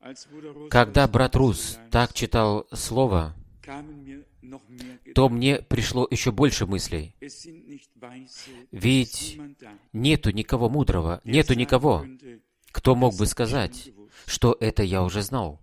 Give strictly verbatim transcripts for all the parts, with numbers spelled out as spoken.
Когда брат Рус так читал Слово, то мне пришло еще больше мыслей. Ведь нету никого мудрого, нету никого, кто мог бы сказать, что это я уже знал.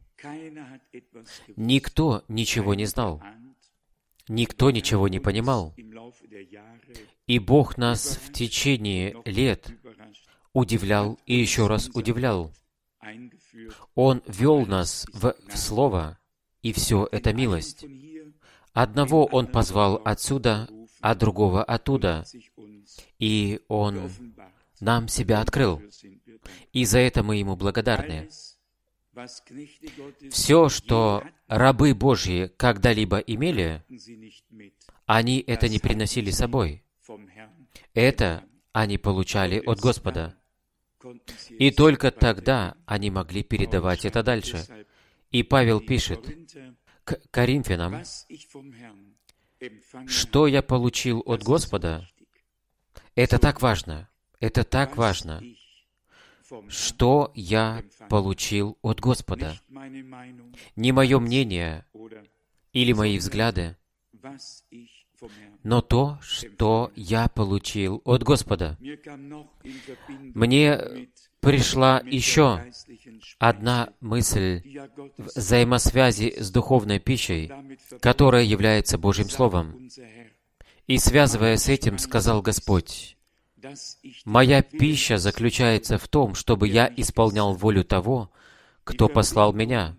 Никто ничего не знал. Никто ничего не понимал. И Бог нас в течение лет удивлял и еще раз удивлял. Он вел нас в, в Слово, и все это милость. Одного Он позвал отсюда, а другого оттуда, и Он нам себя открыл. И за это мы Ему благодарны. Все, что рабы Божьи когда-либо имели, они это не приносили с собой. Это они получали от Господа. И только тогда они могли передавать это дальше. И Павел пишет к Коринфянам, что я получил от Господа, это так важно, это так важно, что я получил от Господа. Не мое мнение или мои взгляды, но то, что я получил от Господа. Мне пришла еще одна мысль в взаимосвязи с духовной пищей, которая является Божьим Словом. И связывая с этим, сказал Господь, «Моя пища заключается в том, чтобы я исполнял волю того, кто послал меня».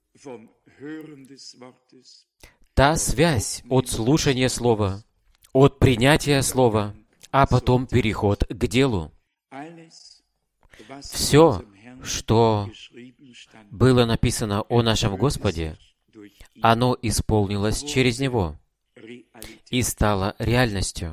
Та связь от слушания Слова, от принятия Слова, а потом переход к делу. Все, что было написано о нашем Господе, оно исполнилось через Него и стало реальностью.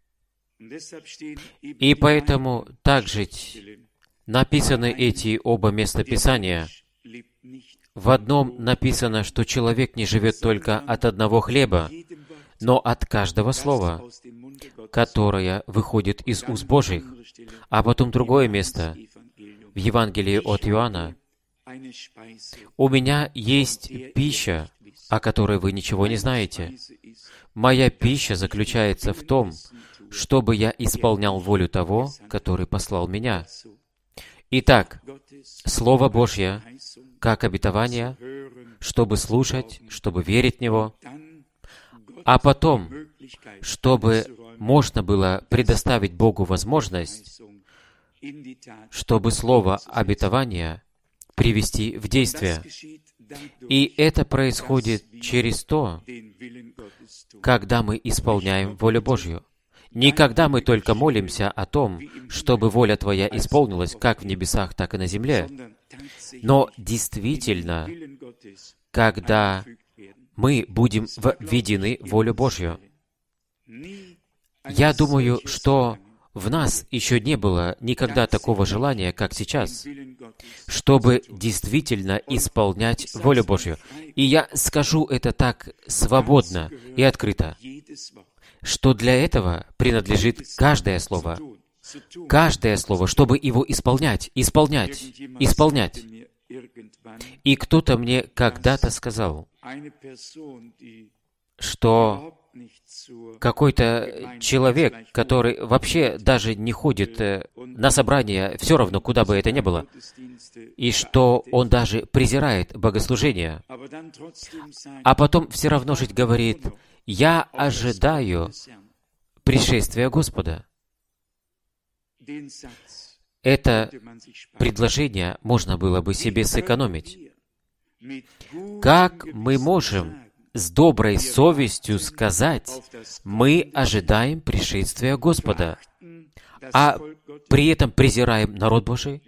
И поэтому также написаны эти оба местописания. В одном написано, что человек не живет только от одного хлеба, но от каждого слова, которое выходит из уст Божьих. А потом другое место, в Евангелии от Иоанна. «У меня есть пища, о которой вы ничего не знаете. Моя пища заключается в том, чтобы я исполнял волю того, который послал меня». Итак, Слово Божье, как обетование, чтобы слушать, чтобы верить в Него, а потом, чтобы можно было предоставить Богу возможность, чтобы Слово обетования привести в действие. И это происходит через то, когда мы исполняем волю Божью. Не когда мы только молимся о том, чтобы воля Твоя исполнилась как в небесах, так и на земле, но действительно, когда мы будем введены в волю Божью. Я думаю, что в нас еще не было никогда такого желания, как сейчас, чтобы действительно исполнять волю Божью. И я скажу это так свободно и открыто, что для этого принадлежит каждое слово. Каждое слово, чтобы его исполнять, исполнять, исполнять. И кто-то мне когда-то сказал, что какой-то человек, который вообще даже не ходит на собрания, все равно, куда бы это ни было, и что он даже презирает богослужение, а потом все равно жить говорит, «Я ожидаю пришествия Господа». Это предложение можно было бы себе сэкономить. Как мы можем с доброй совестью сказать, мы ожидаем пришествия Господа, а при этом презираем народ Божий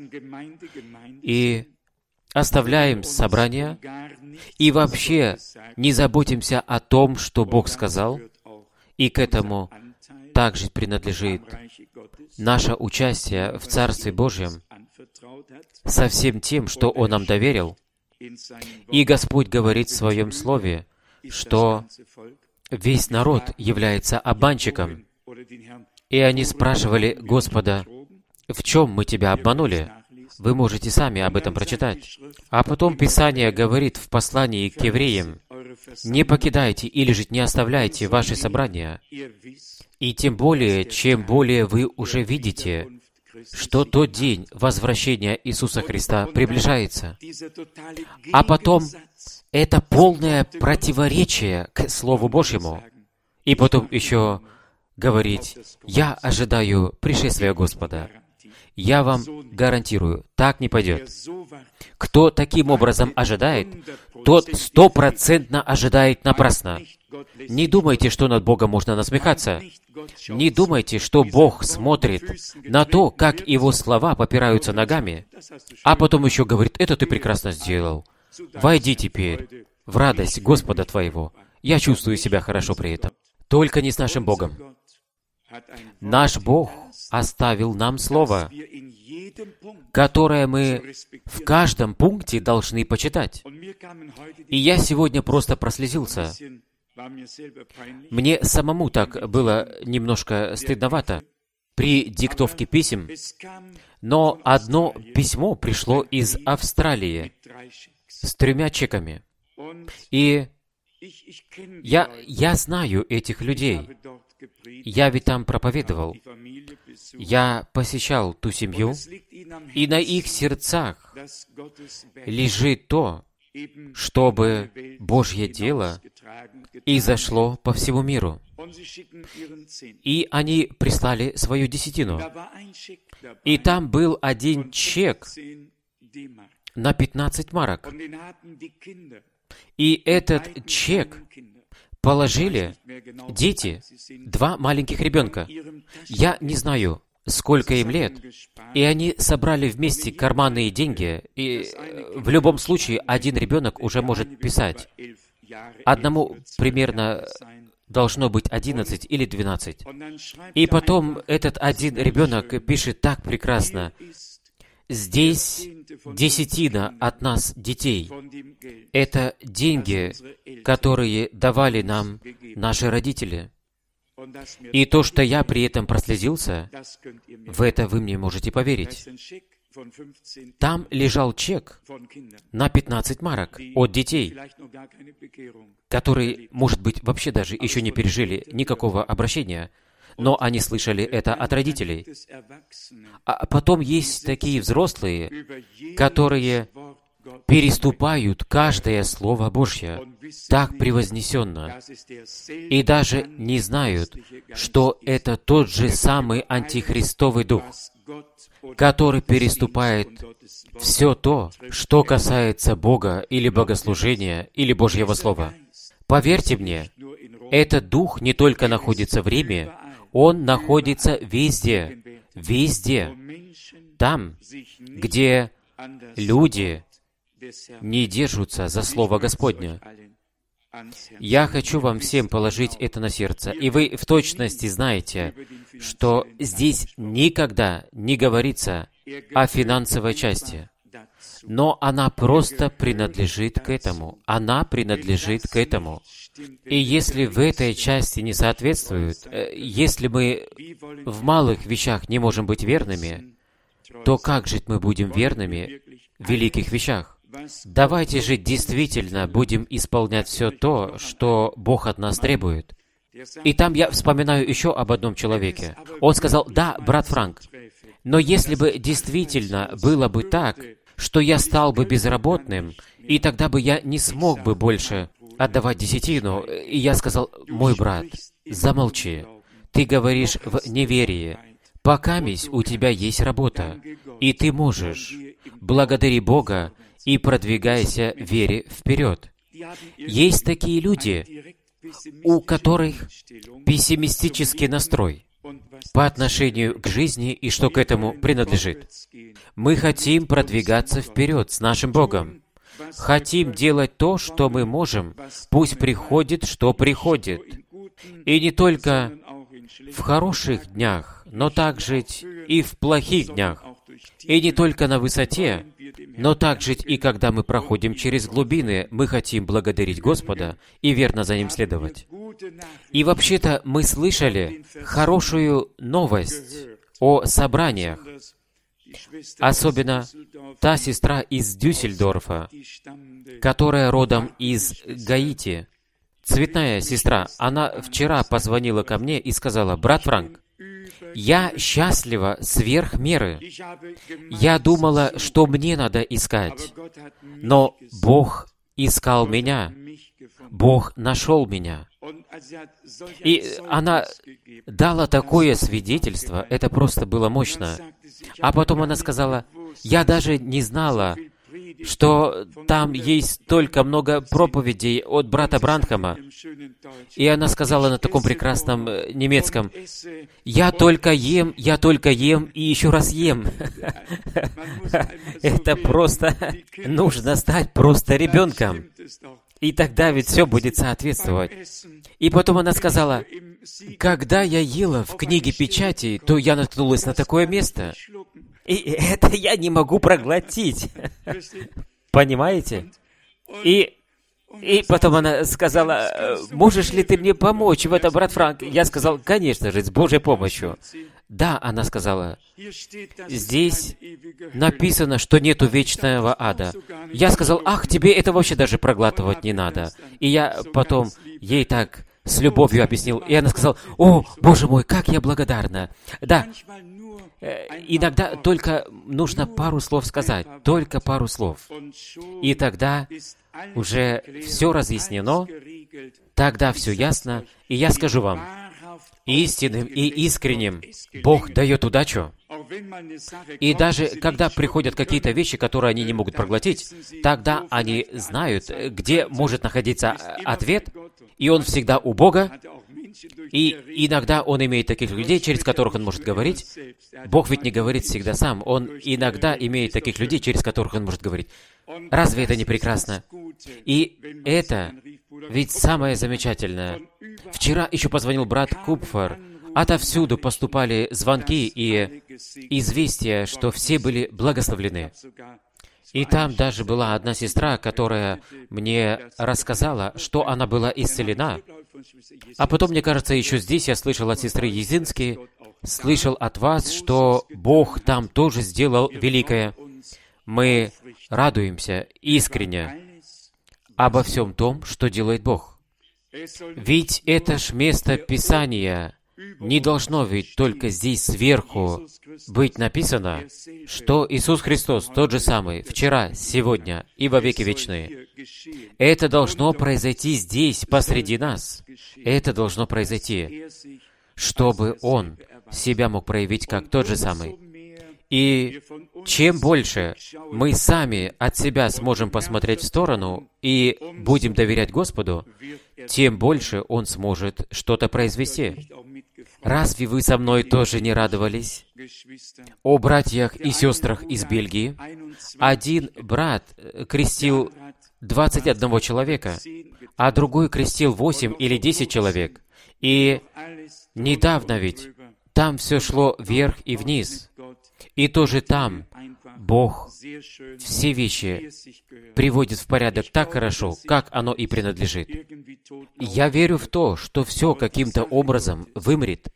и оставляем собрания, и вообще не заботимся о том, что Бог сказал, и к этому также принадлежит наше участие в Царстве Божьем со всем тем, что Он нам доверил. И Господь говорит в Своем Слове, что весь народ является обманщиком. И они спрашивали Господа, «В чем мы Тебя обманули?» Вы можете сами об этом прочитать. А потом Писание говорит в послании к евреям: «Не покидайте или же не оставляйте ваши собрания, и тем более, чем более вы уже видите, что тот день возвращения Иисуса Христа приближается». А потом это полное противоречие к Слову Божьему. И потом еще говорить: «Я ожидаю пришествия Господа». Я вам гарантирую, так не пойдет. Кто таким образом ожидает, тот стопроцентно ожидает напрасно. Не думайте, что над Богом можно насмехаться. Не думайте, что Бог смотрит на то, как Его слова попираются ногами, а потом еще говорит: «Это ты прекрасно сделал. Войди теперь в радость Господа твоего». Я чувствую себя хорошо при этом. Только не с нашим Богом. Наш Бог оставил нам Слово, которое мы в каждом пункте должны почитать. И я сегодня просто прослезился. Мне самому так было немножко стыдновато при диктовке писем, но одно письмо пришло из Австралии с тремя чеками. И я, я знаю этих людей. Я ведь там проповедовал. Я посещал ту семью, и на их сердцах лежит то, чтобы Божье дело изошло по всему миру. И они прислали свою десятину. И там был один чек на пятнадцать марок. И этот чек положили дети, два маленьких ребенка. Я не знаю, сколько им лет. И они собрали вместе карманные деньги. И в любом случае один ребенок уже может писать. Одному примерно должно быть одиннадцать или двенадцать. И потом этот один ребенок пишет так прекрасно: «Здесь десятина от нас, детей. Это деньги, которые давали нам наши родители». И то, что я при этом прослезился, в это вы мне можете поверить. Там лежал чек на пятнадцать марок от детей, которые, может быть, вообще даже еще не пережили никакого обращения, но они слышали это от родителей. А потом есть такие взрослые, которые переступают каждое Слово Божье так превознесенно, и даже не знают, что это тот же самый антихристовый дух, который переступает все то, что касается Бога или богослужения, или Божьего Слова. Поверьте мне, этот дух не только находится в Риме, он находится везде, везде, там, где люди не держатся за Слово Господне. Я хочу вам всем положить это на сердце, и вы в точности знаете, что здесь никогда не говорится о финансовой части, но она просто принадлежит к этому. Она принадлежит к этому. И если в этой части не соответствует, если мы в малых вещах не можем быть верными, то как же мы будем верными в великих вещах? Давайте же действительно будем исполнять все то, что Бог от нас требует. И там я вспоминаю еще об одном человеке. Он сказал: «Да, брат Франк, но если бы действительно было бы так, что я стал бы безработным, и тогда бы я не смог бы больше отдавать десятину». И я сказал: «Мой брат, замолчи. Ты говоришь в неверии. Покамись, у тебя есть работа, и ты можешь. Благодари Бога и продвигайся в вере вперед». Есть такие люди, у которых пессимистический настрой по отношению к жизни и что к этому принадлежит. Мы хотим продвигаться вперед с нашим Богом. Хотим делать то, что мы можем. Пусть приходит, что приходит. И не только в хороших днях, но также и в плохих днях. И не только на высоте, но также и когда мы проходим через глубины, мы хотим благодарить Господа и верно за Ним следовать. И вообще-то мы слышали хорошую новость о собраниях, особенно та сестра из Дюссельдорфа, которая родом из Гаити, цветная сестра, она вчера позвонила ко мне и сказала: «Брат Франк, я счастлива сверх меры. Я думала, что мне надо искать, но Бог искал меня. Бог нашел меня». И она дала такое свидетельство, это просто было мощно. А потом она сказала: «Я даже не знала, что там есть столько много проповедей от брата Бранхама». И она сказала на таком прекрасном немецком: «Я только ем, я только ем и еще раз ем». Это просто нужно стать просто ребенком. И тогда ведь все будет соответствовать. И потом она сказала: «Когда я ела в книге печати, то я наткнулась на такое место. И это я не могу проглотить». Понимаете? И, и потом она сказала: «Можешь ли ты мне помочь в этом, брат Франк?» Я сказал: «Конечно же, с Божьей помощью». Да, она сказала: «Здесь написано, что нету вечного ада». Я сказал: «Ах, тебе это вообще даже проглатывать не надо». И я потом ей так с любовью объяснил. И она сказала: «О, Боже мой, как я благодарна». Да, иногда только нужно пару слов сказать, только пару слов. И тогда уже все разъяснено, тогда все ясно, и я скажу вам, истинным и искренним Бог дает удачу. И даже когда приходят какие-то вещи, которые они не могут проглотить, тогда они знают, где может находиться ответ, и он всегда у Бога. И иногда он имеет таких людей, через которых он может говорить. Бог ведь не говорит всегда сам. Он иногда имеет таких людей, через которых он может говорить. Разве это не прекрасно? И это ведь самое замечательное. Вчера еще позвонил брат Купфер. Отовсюду поступали звонки и известия, что все были благословлены. И там даже была одна сестра, которая мне рассказала, что она была исцелена. А потом, мне кажется, еще здесь я слышал от сестры Езински, слышал от вас, что Бог там тоже сделал великое. Мы радуемся искренне обо всем том, что делает Бог. Ведь это ж место Писания. Не должно ведь только здесь сверху быть написано, что Иисус Христос тот же самый вчера, сегодня и во веки вечные. Это должно произойти здесь, посреди нас. Это должно произойти, чтобы Он себя мог проявить как тот же самый. И чем больше мы сами от себя сможем посмотреть в сторону и будем доверять Господу, тем больше Он сможет что-то произвести. Разве вы со мной тоже не радовались? О братьях и сестрах из Бельгии, один брат крестил двадцать одного человека, а другой крестил восемь или десять человек. И недавно ведь там все шло вверх и вниз. И тоже там Бог все вещи приводит в порядок так хорошо, как оно и принадлежит. Я верю в то, что все каким-то образом вымрет,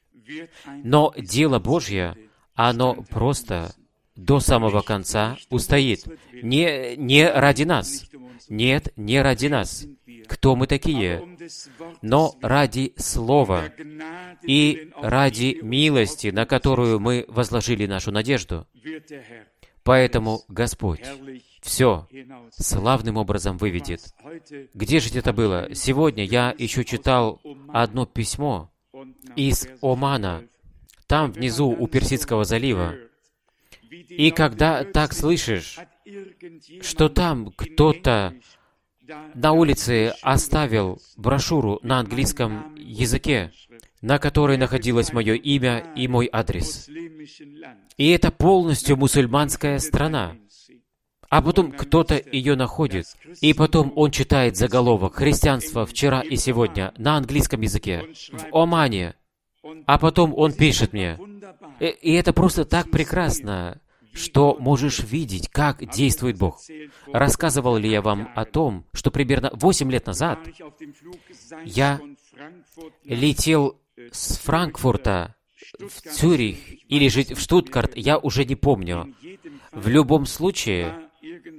но дело Божье, оно просто до самого конца устоит. Не, не ради нас. Нет, не ради нас. Кто мы такие? Но ради Слова и ради милости, на которую мы возложили нашу надежду. Поэтому Господь все славным образом выведет. Где же это было? Сегодня я еще читал одно письмо из Омана, там внизу у Персидского залива. И когда так слышишь, что там кто-то на улице оставил брошюру на английском языке, на которой находилось мое имя и мой адрес. И это полностью мусульманская страна. А потом кто-то ее находит, и потом он читает заголовок «Христианство вчера и сегодня» на английском языке, в Омане. А потом он пишет мне. И, и это просто так прекрасно, что можешь видеть, как действует Бог. Рассказывал ли я вам о том, что примерно восемь лет назад я летел с Франкфурта в Цюрих или же в Штутгарт, я уже не помню. В любом случае,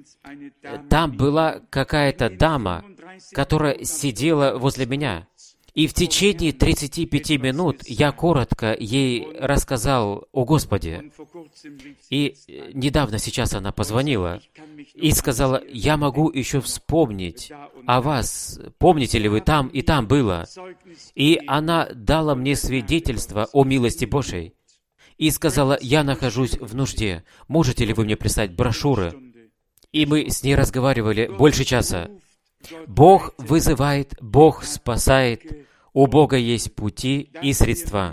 там была какая-то дама, которая сидела возле меня. И в течение тридцати пяти минут я коротко ей рассказал о Господе. И недавно сейчас она позвонила и сказала: «Я могу еще вспомнить о вас. Помните ли вы, там и там было?» И она дала мне свидетельство о милости Божьей. И сказала: «Я нахожусь в нужде. Можете ли вы мне прислать брошюры?» И мы с ней разговаривали больше часа. Бог вызывает, Бог спасает. У Бога есть пути и средства.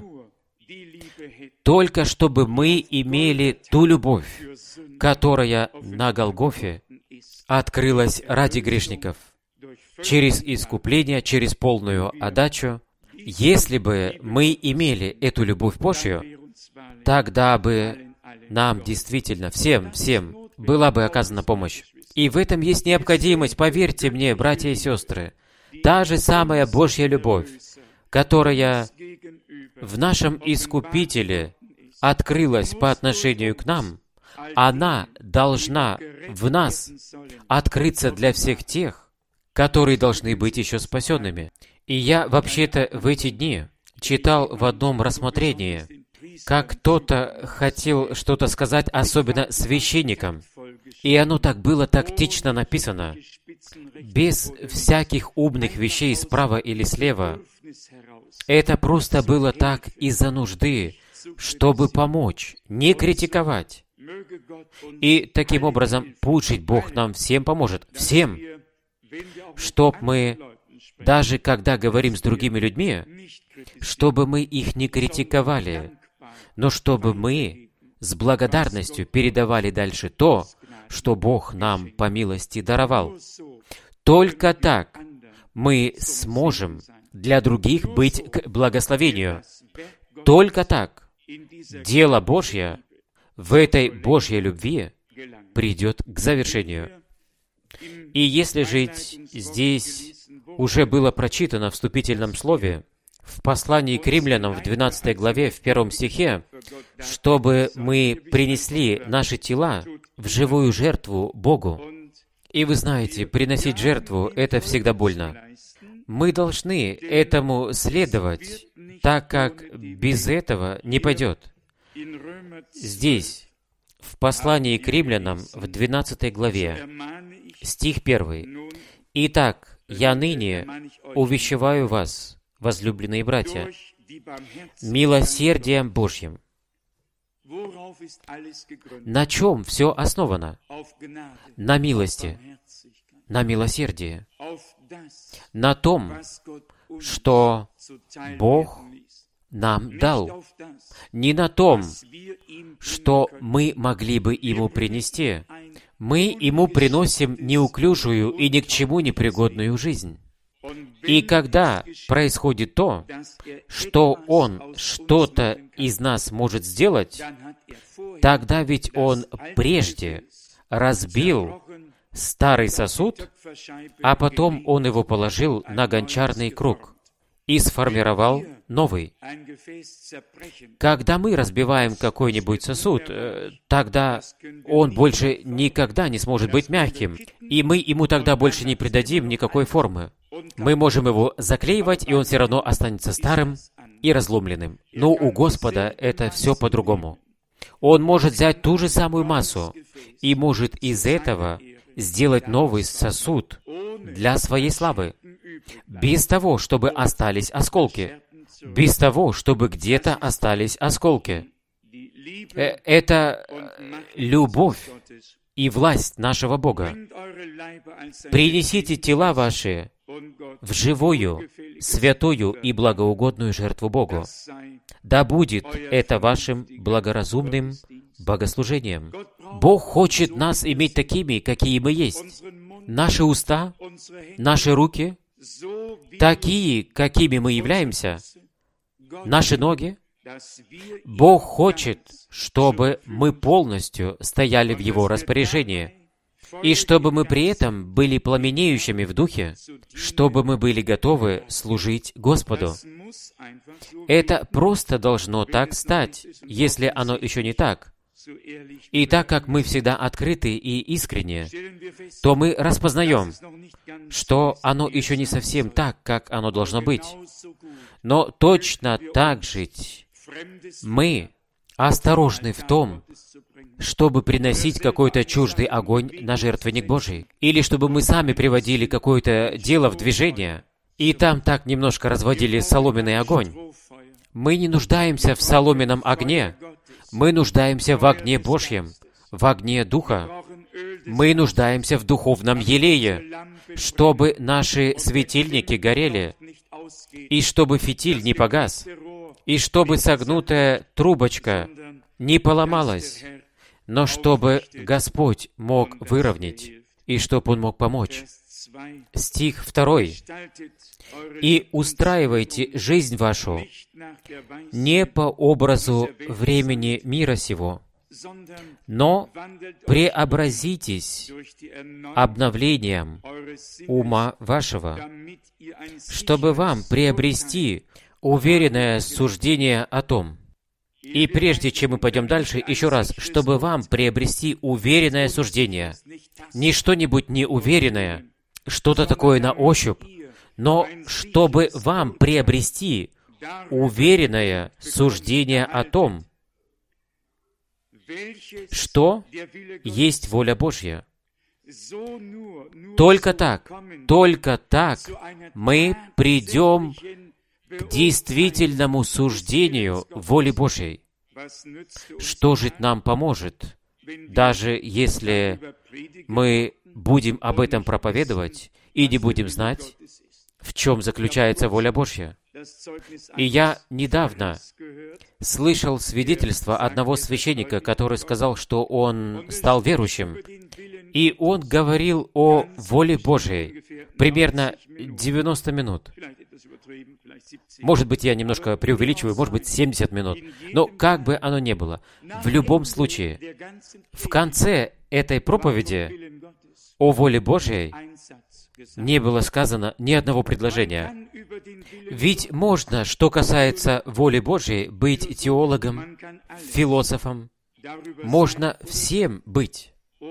Только чтобы мы имели ту любовь, которая на Голгофе открылась ради грешников, через искупление, через полную отдачу. Если бы мы имели эту любовь Божью, тогда бы нам действительно, всем, всем, была бы оказана помощь. И в этом есть необходимость, поверьте мне, братья и сестры. Та же самая Божья любовь, которая в нашем Искупителе открылась по отношению к нам, она должна в нас открыться для всех тех, которые должны быть еще спасенными. И я вообще-то в эти дни читал в одном рассмотрении, как кто-то хотел что-то сказать, особенно священникам. И оно так было тактично написано, без всяких умных вещей справа или слева. Это просто было так из-за нужды, чтобы помочь, не критиковать. И таким образом, пусть Бог нам всем поможет, всем, чтоб мы, даже когда говорим с другими людьми, чтобы мы их не критиковали, но чтобы мы с благодарностью передавали дальше то, что Бог нам по милости даровал. Только так мы сможем для других быть к благословению. Только так дело Божье в этой Божьей любви придет к завершению. И если жить здесь уже было прочитано в вступительном слове, в послании к римлянам в двенадцатой главе, в первом стихе, чтобы мы принесли наши тела в живую жертву Богу. И вы знаете, приносить жертву — это всегда больно. Мы должны этому следовать, так как без этого не пойдет. Здесь, в послании к римлянам, в двенадцатой главе, стих первый. «Итак, я ныне увещеваю вас, возлюбленные братья, милосердием Божьим». На чем все основано? На милости, на милосердии, на том, что Бог нам дал, не на том, что мы могли бы Ему принести. Мы Ему приносим неуклюжую и ни к чему не пригодную жизнь. И когда происходит то, что Он что-то из нас может сделать, тогда ведь Он прежде разбил старый сосуд, а потом Он его положил на гончарный круг и сформировал новый. Когда мы разбиваем какой-нибудь сосуд, тогда он больше никогда не сможет быть мягким, и мы ему тогда больше не придадим никакой формы. Мы можем его заклеивать, и он все равно останется старым и разломленным. Но у Господа это все по-другому. Он может взять ту же самую массу и может из этого сделать новый сосуд для своей славы, без того, чтобы остались осколки, без того, чтобы где-то остались осколки. Это любовь и власть нашего Бога. Принесите тела ваши в живую, святую и благоугодную жертву Богу. Да будет это вашим благоразумным богослужением. Бог хочет нас иметь такими, какие мы есть. Наши уста, наши руки, такие, какими мы являемся, наши ноги. Бог хочет, чтобы мы полностью стояли в Его распоряжении. и чтобы мы при этом были пламенеющими в духе, чтобы мы были готовы служить Господу. Это просто должно так стать, если оно еще не так. И так как мы всегда открыты и искренне, то мы распознаем, что оно еще не совсем так, как оно должно быть. Но точно так же мы осторожны в том, чтобы приносить какой-то чуждый огонь на жертвенник Божий, или чтобы мы сами приводили какое-то дело в движение, и там так немножко разводили соломенный огонь. Мы не нуждаемся в соломенном огне, мы нуждаемся в огне Божьем, в огне Духа. Мы нуждаемся в духовном елее, чтобы наши светильники горели, и чтобы фитиль не погас, и чтобы согнутая трубочка не поломалась, но чтобы Господь мог выровнять, и чтобы Он мог помочь. Стих второй. «И устраивайте жизнь вашу не по образу времени мира сего, но преобразитесь обновлением ума вашего, чтобы вам приобрести уверенное суждение о том». И прежде чем мы пойдем дальше, еще раз, чтобы вам приобрести уверенное суждение, не что-нибудь неуверенное, что-то такое на ощупь, но чтобы вам приобрести уверенное суждение о том, что есть воля Божья. Только так, только так мы придем к действительному суждению воли Божьей. Что же нам поможет, даже если мы будем об этом проповедовать и не будем знать, в чем заключается воля Божья? И я недавно слышал свидетельство одного священника, который сказал, что он стал верующим, и он говорил о воле Божьей примерно девяносто минут. Может быть, я немножко преувеличиваю, может быть, семьдесят минут. Но как бы оно ни было, в любом случае, в конце этой проповеди о воле Божьей не было сказано ни одного предложения. Ведь можно, что касается воли Божьей, быть теологом, философом. Можно всем быть,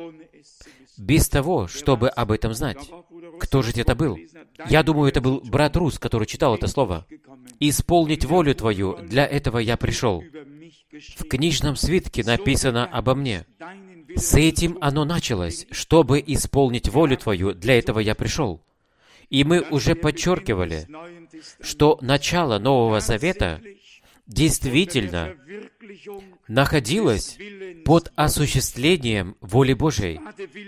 без того, чтобы об этом знать. Кто же это был? Я думаю, это был брат Рус, который читал это слово. «Исполнить волю Твою, для этого я пришел». В книжном свитке написано обо мне. С этим оно началось, чтобы исполнить волю Твою, для этого я пришел. И мы уже подчеркивали, что начало Нового Завета действительно находилось под осуществлением воли Божьей.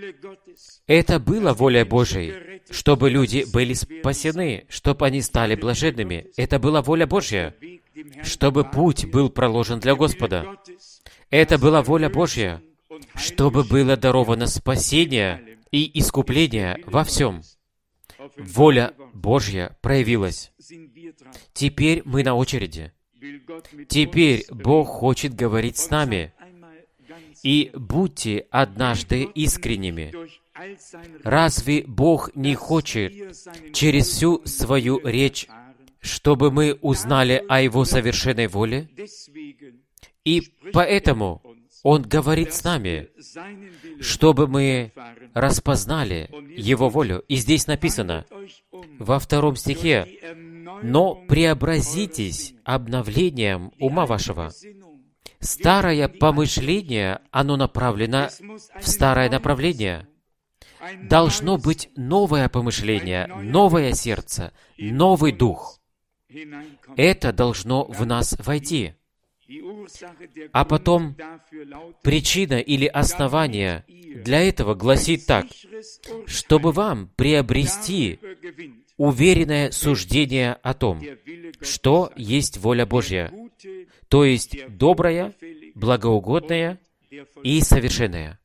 Это была воля Божьей, чтобы люди были спасены, чтобы они стали блаженными. Это была воля Божья, чтобы путь был проложен для Господа. Это была воля Божья, чтобы было даровано спасение и искупление во всем. Воля Божья проявилась. Теперь мы на очереди. Теперь Бог хочет говорить с нами. И будьте однажды искренними. Разве Бог не хочет через всю свою речь, чтобы мы узнали о Его совершенной воле? И поэтому Он говорит с нами, чтобы мы распознали Его волю. И здесь написано, во втором стихе, «Но преобразитесь обновлением ума вашего». Старое помышление, оно направлено в старое направление. Должно быть новое помышление, новое сердце, новый дух. Это должно в нас войти. А потом причина или основание для этого гласит так, чтобы вам приобрести уверенное суждение о том, что есть воля Божья, то есть добрая, благоугодная и совершенная.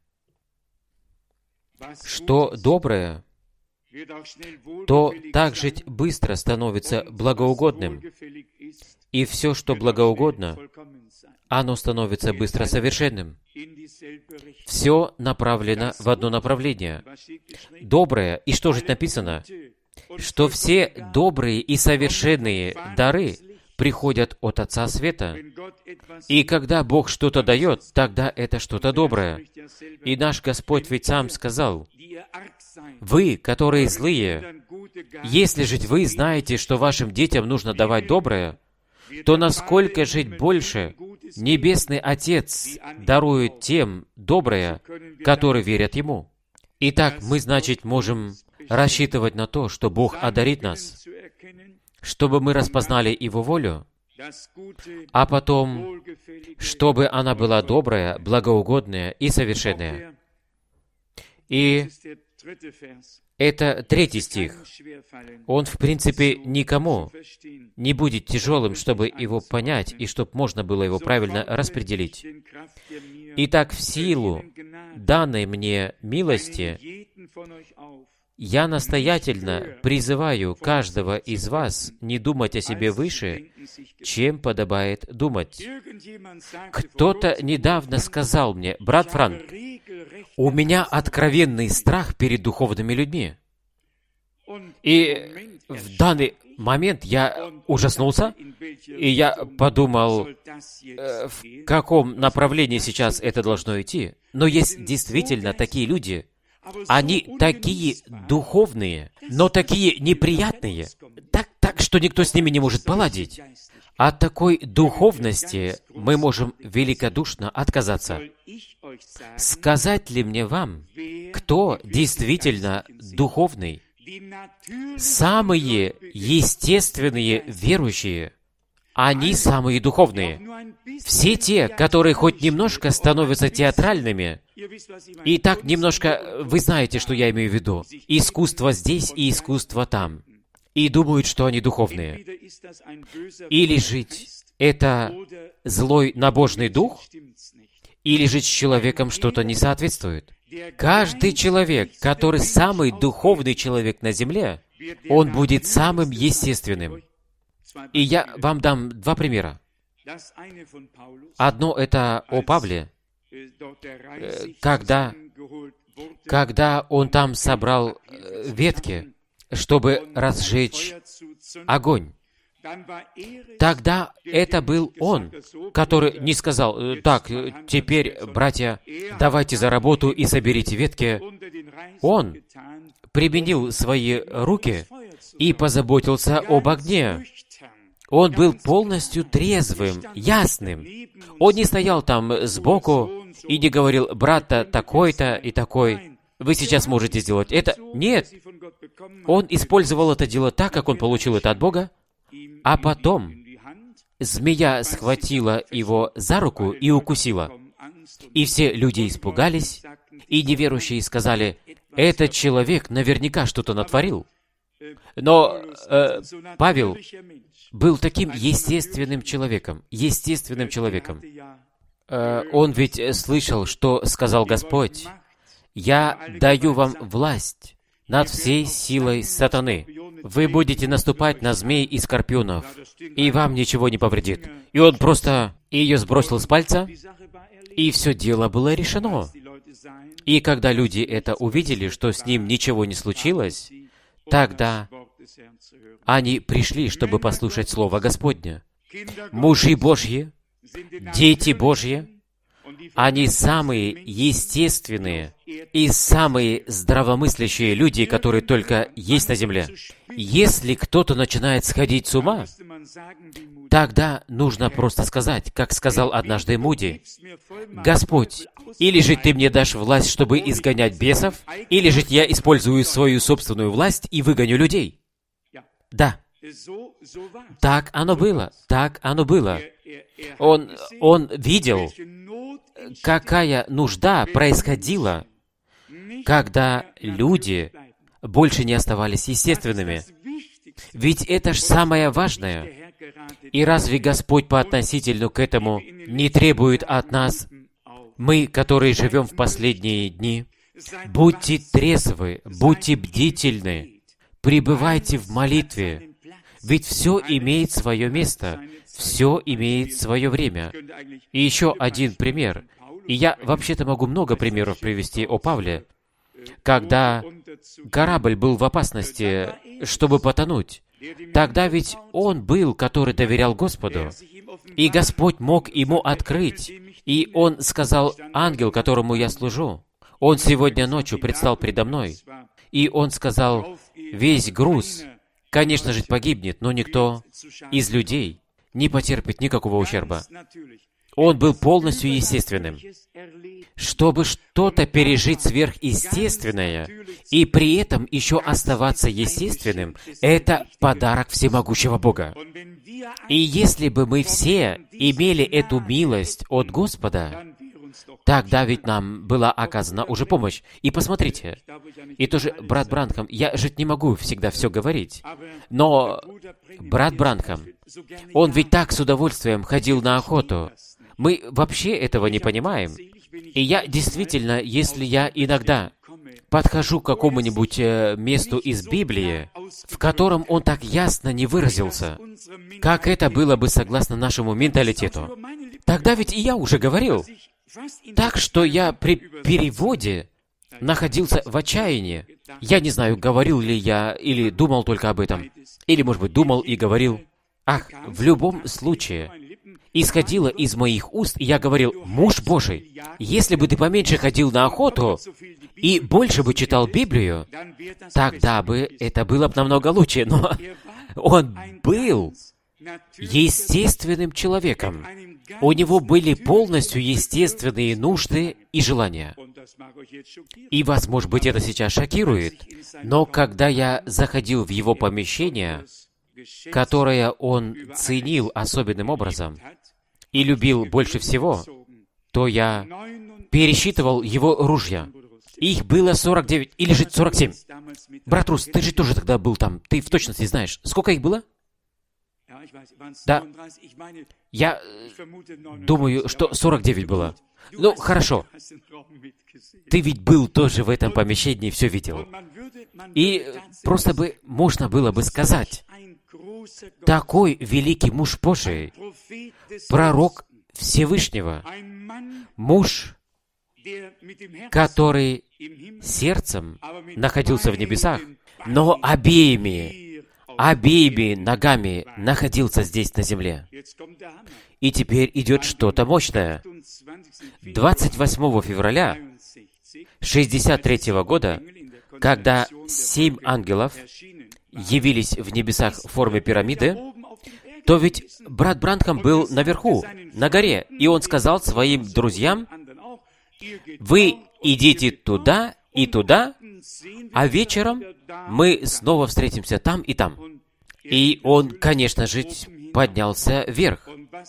Что доброе, то также быстро становится благоугодным. И все, что благоугодно, оно становится быстро совершенным. Все направлено в одно направление. Доброе. И что же написано? Что все добрые и совершенные дары приходят от Отца Света. И когда Бог что-то дает, тогда это что-то доброе. И наш Господь ведь сам сказал: «Вы, которые злые, если же вы знаете, что вашим детям нужно давать доброе, то насколько жить больше Небесный Отец дарует тем доброе, которые верят Ему». Итак, мы, значит, можем рассчитывать на то, что Бог одарит нас, чтобы мы распознали Его волю, а потом, чтобы она была добрая, благоугодная и совершенная. И это третий стих. Он, в принципе, никому не будет тяжелым, чтобы его понять и чтобы можно было его правильно распределить. Итак, в силу данной мне милости, я настоятельно призываю каждого из вас не думать о себе выше, чем подобает думать. Кто-то недавно сказал мне: «Брат Франк, у меня откровенный страх перед духовными людьми». И в данный момент я ужаснулся, и я подумал, э, в каком направлении сейчас это должно идти. Но есть действительно такие люди. Они такие духовные, но такие неприятные, так, так, что никто с ними не может поладить. От такой духовности мы можем великодушно отказаться. Сказать ли мне вам, кто действительно духовный? Самые естественные верующие, они самые духовные. Все те, которые хоть немножко становятся театральными, и так немножко, вы знаете, что я имею в виду, искусство здесь и искусство там, и думают, что они духовные. Или жить это злой набожный дух, или жить с человеком что-то не соответствует. Каждый человек, который самый духовный человек на земле, он будет самым естественным. И я вам дам два примера. Одно это о Павле, когда, когда он там собрал ветки, чтобы разжечь огонь. Тогда это был он, который не сказал: «Так, теперь, братья, давайте за работу и соберите ветки». Он применил свои руки и позаботился об огне. Он был полностью трезвым, ясным. Он не стоял там сбоку и не говорил: «Брат-то такой-то и такой, вы сейчас можете сделать это». Нет. Он использовал это дело так, как он получил это от Бога, а потом змея схватила его за руку и укусила. И все люди испугались, и неверующие сказали: «Этот человек наверняка что-то натворил». Но э, Павел был таким естественным человеком, естественным человеком. Э, он ведь слышал, что сказал Господь: «Я даю вам власть над всей силой сатаны. Вы будете наступать на змей и скорпионов, и вам ничего не повредит». И он просто ее сбросил с пальца, и все дело было решено. И когда люди это увидели, что с ним ничего не случилось, тогда они пришли, чтобы послушать Слово Господне. Мужи Божьи, дети Божьи, они самые естественные и самые здравомыслящие люди, которые только есть на земле. Если кто-то начинает сходить с ума, тогда нужно просто сказать, как сказал однажды Муди: «Господь, или же Ты мне дашь власть, чтобы изгонять бесов, или же я использую свою собственную власть и выгоню людей». Да. Так оно было, так оно было. Он, он видел, какая нужда происходила, когда люди больше не оставались естественными. Ведь это ж самое важное. И разве Господь по относительно к этому не требует от нас, мы, которые живем в последние дни, будьте трезвы, будьте бдительны, пребывайте в молитве, ведь все имеет свое место. Все имеет свое время. И еще один пример. И я вообще-то могу много примеров привести о Павле. Когда корабль был в опасности, чтобы потонуть, тогда ведь он был, который доверял Господу. И Господь мог ему открыть. И он сказал: «Ангел, которому я служу, он сегодня ночью предстал предо мной». И он сказал: «Весь груз, конечно же, погибнет, но никто из людей не потерпит никакого ущерба». Он был полностью естественным. Чтобы что-то пережить сверхъестественное и при этом еще оставаться естественным, это подарок всемогущего Бога. И если бы мы все имели эту милость от Господа, тогда ведь нам была оказана уже помощь. И посмотрите, и тоже брат Бранхам, я же не могу всегда все говорить, но брат Бранхам, он ведь так с удовольствием ходил на охоту. Мы вообще этого не понимаем. И я действительно, если я иногда подхожу к какому-нибудь э, месту из Библии, в котором он так ясно не выразился, как это было бы согласно нашему менталитету, тогда ведь и я уже говорил. Так что я при переводе находился в отчаянии. Я не знаю, говорил ли я или думал только об этом. Или, может быть, думал и говорил. Ах, в любом случае, исходило из моих уст, и я говорил: «Муж Божий, если бы ты поменьше ходил на охоту и больше бы читал Библию, тогда бы это было бы намного лучше». Но он был естественным человеком. У него были полностью естественные нужды и желания. И вас, может быть, это сейчас шокирует, но когда я заходил в его помещение, которое он ценил особенным образом и любил больше всего, то я пересчитывал его ружья. Их было сорок девять или же сорок семь. Брат Рус, ты же тоже тогда был там, ты в точности знаешь. Сколько их было? Да, я думаю, что сорок девять было. Ну, хорошо. Ты ведь был тоже в этом помещении и все видел. И просто бы можно было бы сказать, такой великий муж Божий, пророк Всевышнего, муж, который сердцем находился в небесах, но обеими, обеими ногами находился здесь на земле. И теперь идет что-то мощное. двадцать восьмого февраля шестьдесят третьего года, когда семь ангелов явились в небесах в форме пирамиды, то ведь брат Бранхам был наверху, на горе, и он сказал своим друзьям: «Вы идите туда и туда, а вечером мы снова встретимся там и там». И он, конечно же, поднялся вверх.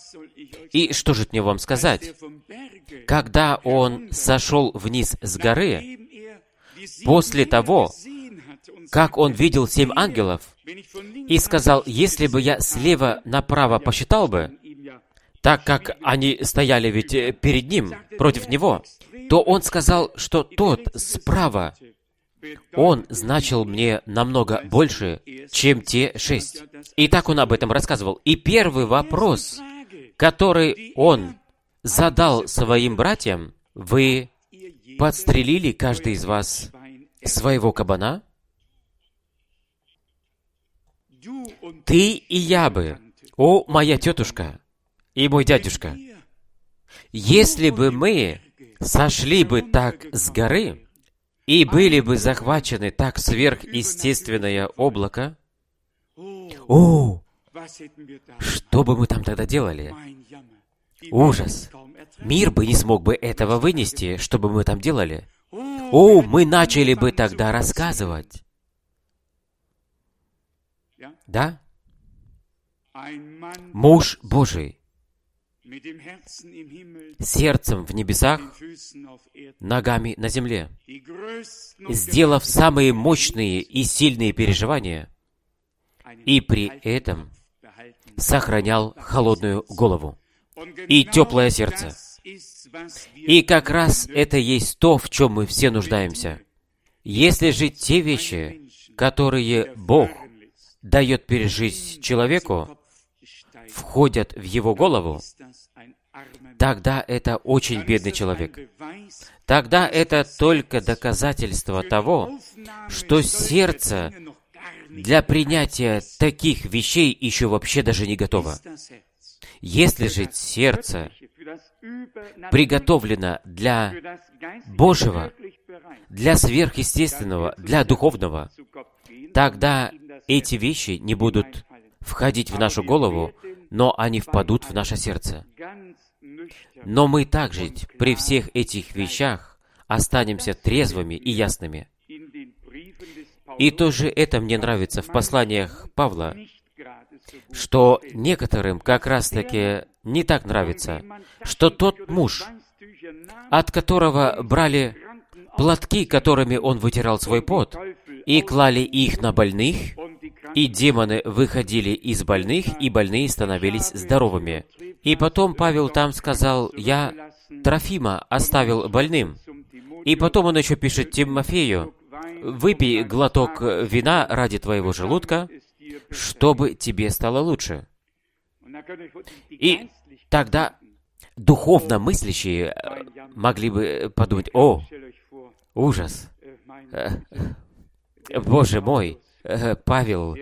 И что же мне вам сказать? Когда он сошел вниз с горы, после того, как он видел семь ангелов, и сказал: «Если бы я слева направо посчитал бы, так как они стояли ведь перед ним, против него, то он сказал, что тот справа, он значил мне намного больше, чем те шесть». И так он об этом рассказывал. И первый вопрос, который он задал своим братьям: «Вы подстрелили, каждый из вас, своего кабана?» Ты и я бы, о, моя тетушка и мой дядюшка, если бы мы сошли бы так с горы и были бы захвачены так сверхъестественное облако, о, что бы мы там тогда делали? Ужас! Мир бы не смог бы этого вынести, что бы мы там делали. О, мы начали бы тогда рассказывать. Да? Муж Божий, сердцем в небесах, ногами на земле, сделав самые мощные и сильные переживания, и при этом сохранял холодную голову и теплое сердце. И как раз это есть то, в чем мы все нуждаемся. Если же те вещи, которые Бог дает пережить человеку, входят в его голову, тогда это очень бедный человек. Тогда это только доказательство того, что сердце для принятия таких вещей еще вообще даже не готово. Если же сердце приготовлено для Божьего, для сверхъестественного, для духовного, тогда эти вещи не будут входить в нашу голову, но они впадут в наше сердце. Но мы также при всех этих вещах останемся трезвыми и ясными. И тоже это мне нравится в посланиях Павла, что некоторым как раз-таки не так нравится, что тот муж, от которого брали платки, которыми он вытирал свой пот, и клали их на больных, и демоны выходили из больных, и больные становились здоровыми. И потом Павел там сказал: «Я Трофима оставил больным». И потом он еще пишет Тимофею: «Выпей глоток вина ради твоего желудка, чтобы тебе стало лучше». И тогда духовно мыслящие могли бы подумать: «О, ужас! Боже мой, Павел,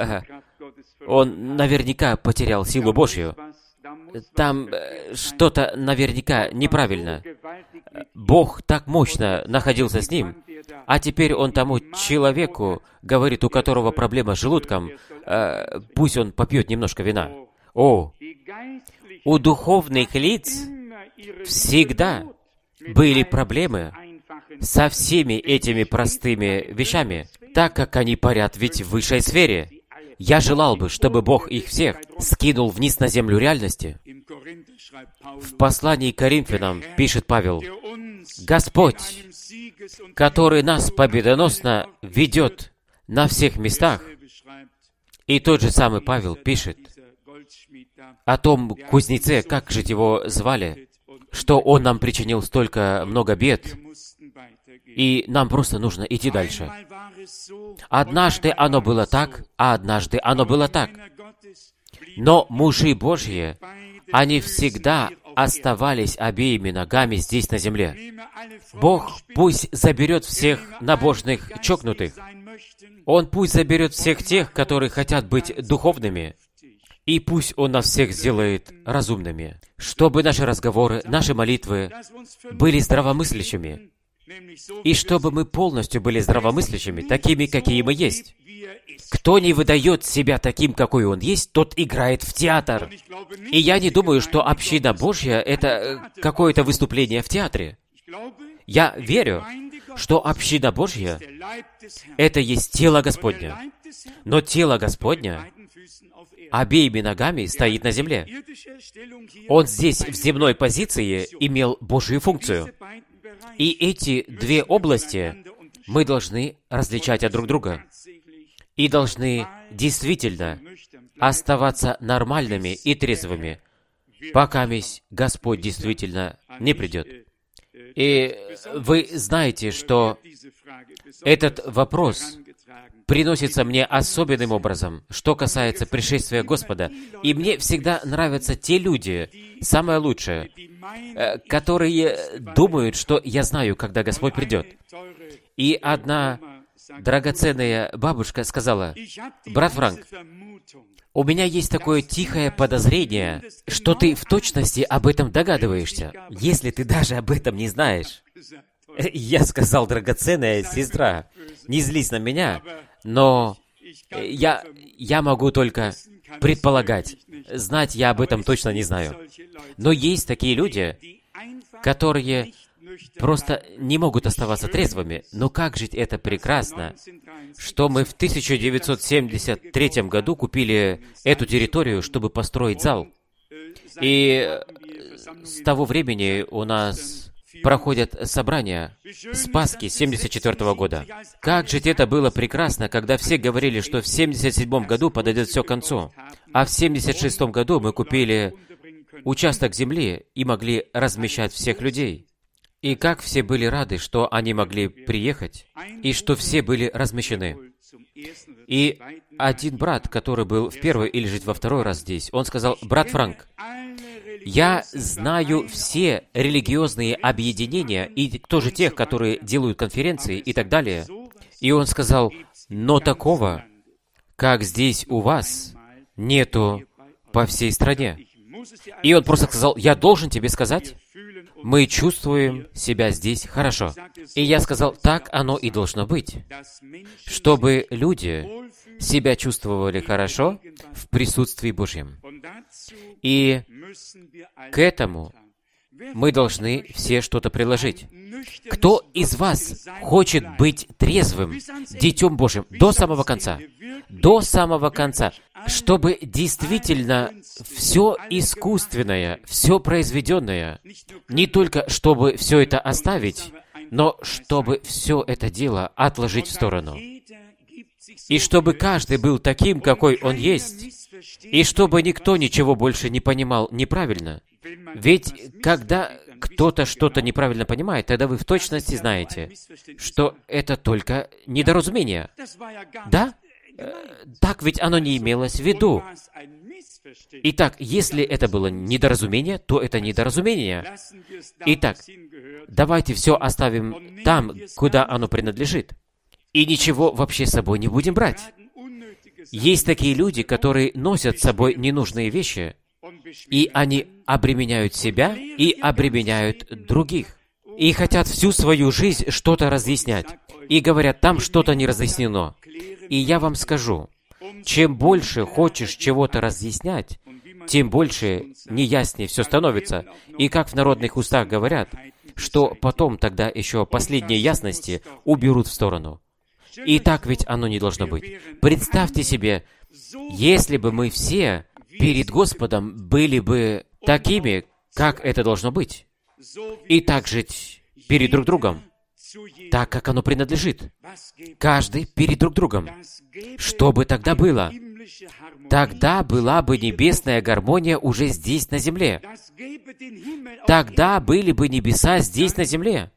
он наверняка потерял силу Божью. Там что-то наверняка неправильно. Бог так мощно находился с ним, а теперь он тому человеку говорит, у которого проблема с желудком, э, пусть он попьет немножко вина». О, у духовных лиц всегда были проблемы со всеми этими простыми вещами, так как они парят ведь в высшей сфере. Я желал бы, чтобы Бог их всех скинул вниз на землю реальности. В послании к Коринфянам пишет Павел: «Господь, который нас победоносно ведет на всех местах». И тот же самый Павел пишет о том кузнеце, как же его звали, что он нам причинил столько много бед, и нам просто нужно идти дальше. Однажды оно было так, а однажды оно было так. Но мужи Божьи, они всегда оставались обеими ногами здесь на земле. Бог пусть заберет всех набожных чокнутых. Он пусть заберет всех тех, которые хотят быть духовными. И пусть Он нас всех сделает разумными, чтобы наши разговоры, наши молитвы были здравомыслящими, и чтобы мы полностью были здравомыслящими, такими, какие мы есть. Кто не выдает себя таким, какой он есть, тот играет в театр. И я не думаю, что община Божья — это какое-то выступление в театре. Я верю, что община Божья — это есть тело Господне. Но тело Господня обеими ногами стоит на земле. Он здесь, в земной позиции, имел Божью функцию. И эти две области мы должны различать от друг друга. И должны действительно оставаться нормальными и трезвыми, пока Господь действительно не придет. И вы знаете, что этот вопрос приносится мне особенным образом, что касается пришествия Господа. И мне всегда нравятся те люди, самое лучшее, которые думают, что я знаю, когда Господь придет. И одна драгоценная бабушка сказала: «Брат Франк, у меня есть такое тихое подозрение, что ты в точности об этом догадываешься, если ты даже об этом не знаешь». Я сказал: «Драгоценная сестра, не злись на меня, но я, я могу только предполагать. Знать я об этом точно не знаю». Но есть такие люди, которые просто не могут оставаться трезвыми. Но как же это прекрасно, что мы в тысяча девятьсот семьдесят третьем году купили эту территорию, чтобы построить зал. И с того времени у нас проходят собрания с Пасхи семьдесят четвёртого года. Как же это было прекрасно, когда все говорили, что в семьдесят седьмом году подойдет все к концу. А в семьдесят шестом году мы купили участок земли и могли размещать всех людей. И как все были рады, что они могли приехать, и что все были размещены. И один брат, который был в первый или же во второй раз здесь, он сказал: «Брат Франк, я знаю все религиозные объединения и тоже тех, которые делают конференции и так далее». И он сказал: «Но такого, как здесь у вас, нету по всей стране». И он просто сказал: «Я должен тебе сказать, мы чувствуем себя здесь хорошо». И я сказал: так оно и должно быть, чтобы люди себя чувствовали хорошо в присутствии Божьем. И к этому мы должны все что-то приложить. Кто из вас хочет быть трезвым Детем Божьим до самого конца? До самого конца. Чтобы действительно все искусственное, все произведенное, не только чтобы все это оставить, но чтобы все это дело отложить в сторону. И чтобы каждый был таким, какой он есть, и чтобы никто ничего больше не понимал неправильно. Ведь когда кто-то что-то неправильно понимает, тогда вы в точности знаете, что это только недоразумение. Да? Так ведь оно не имелось в виду. Итак, если это было недоразумение, то это недоразумение. Итак, давайте все оставим там, куда оно принадлежит. И ничего вообще с собой не будем брать. Есть такие люди, которые носят с собой ненужные вещи, и они обременяют себя и обременяют других. И хотят всю свою жизнь что-то разъяснять. И говорят, там что-то не разъяснено. И я вам скажу, чем больше хочешь чего-то разъяснять, тем больше неяснее все становится. И как в народных устах говорят, что потом тогда еще последние ясности уберут в сторону. И так ведь оно не должно быть. Представьте себе, если бы мы все перед Господом были бы такими, как это должно быть, и так жить перед друг другом, так, как оно принадлежит. Каждый перед друг другом. Что бы тогда было? Тогда была бы небесная гармония уже здесь, на земле. Тогда были бы небеса здесь, на земле.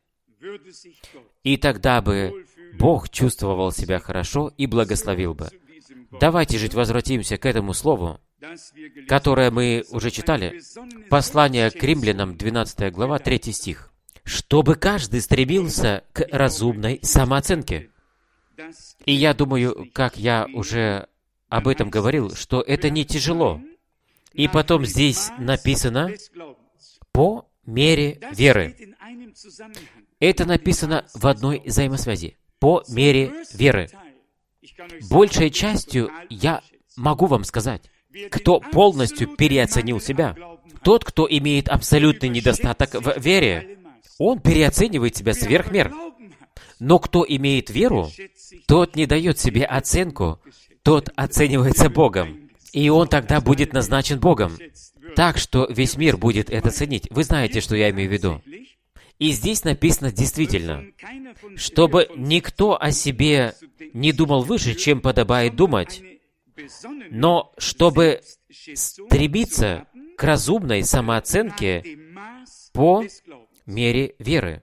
И тогда бы Бог чувствовал себя хорошо и благословил бы. Давайте же возвратимся к этому слову, которое мы уже читали. Послание к римлянам, двенадцатая глава, третий стих. «Чтобы каждый стремился к разумной самооценке». И я думаю, как я уже об этом говорил, что это не тяжело. И потом здесь написано «по мере веры». Это написано в одной взаимосвязи. «По мере веры». Большей частью я могу вам сказать, кто полностью переоценил себя, тот, кто имеет абсолютный недостаток в вере, он переоценивает себя сверх мер. Но кто имеет веру, тот не дает себе оценку, тот оценивается Богом. И он тогда будет назначен Богом. Так что весь мир будет это ценить. Вы знаете, что я имею в виду. И здесь написано действительно, чтобы никто о себе не думал выше, чем подобает думать, но чтобы стремиться к разумной самооценке по мере веры.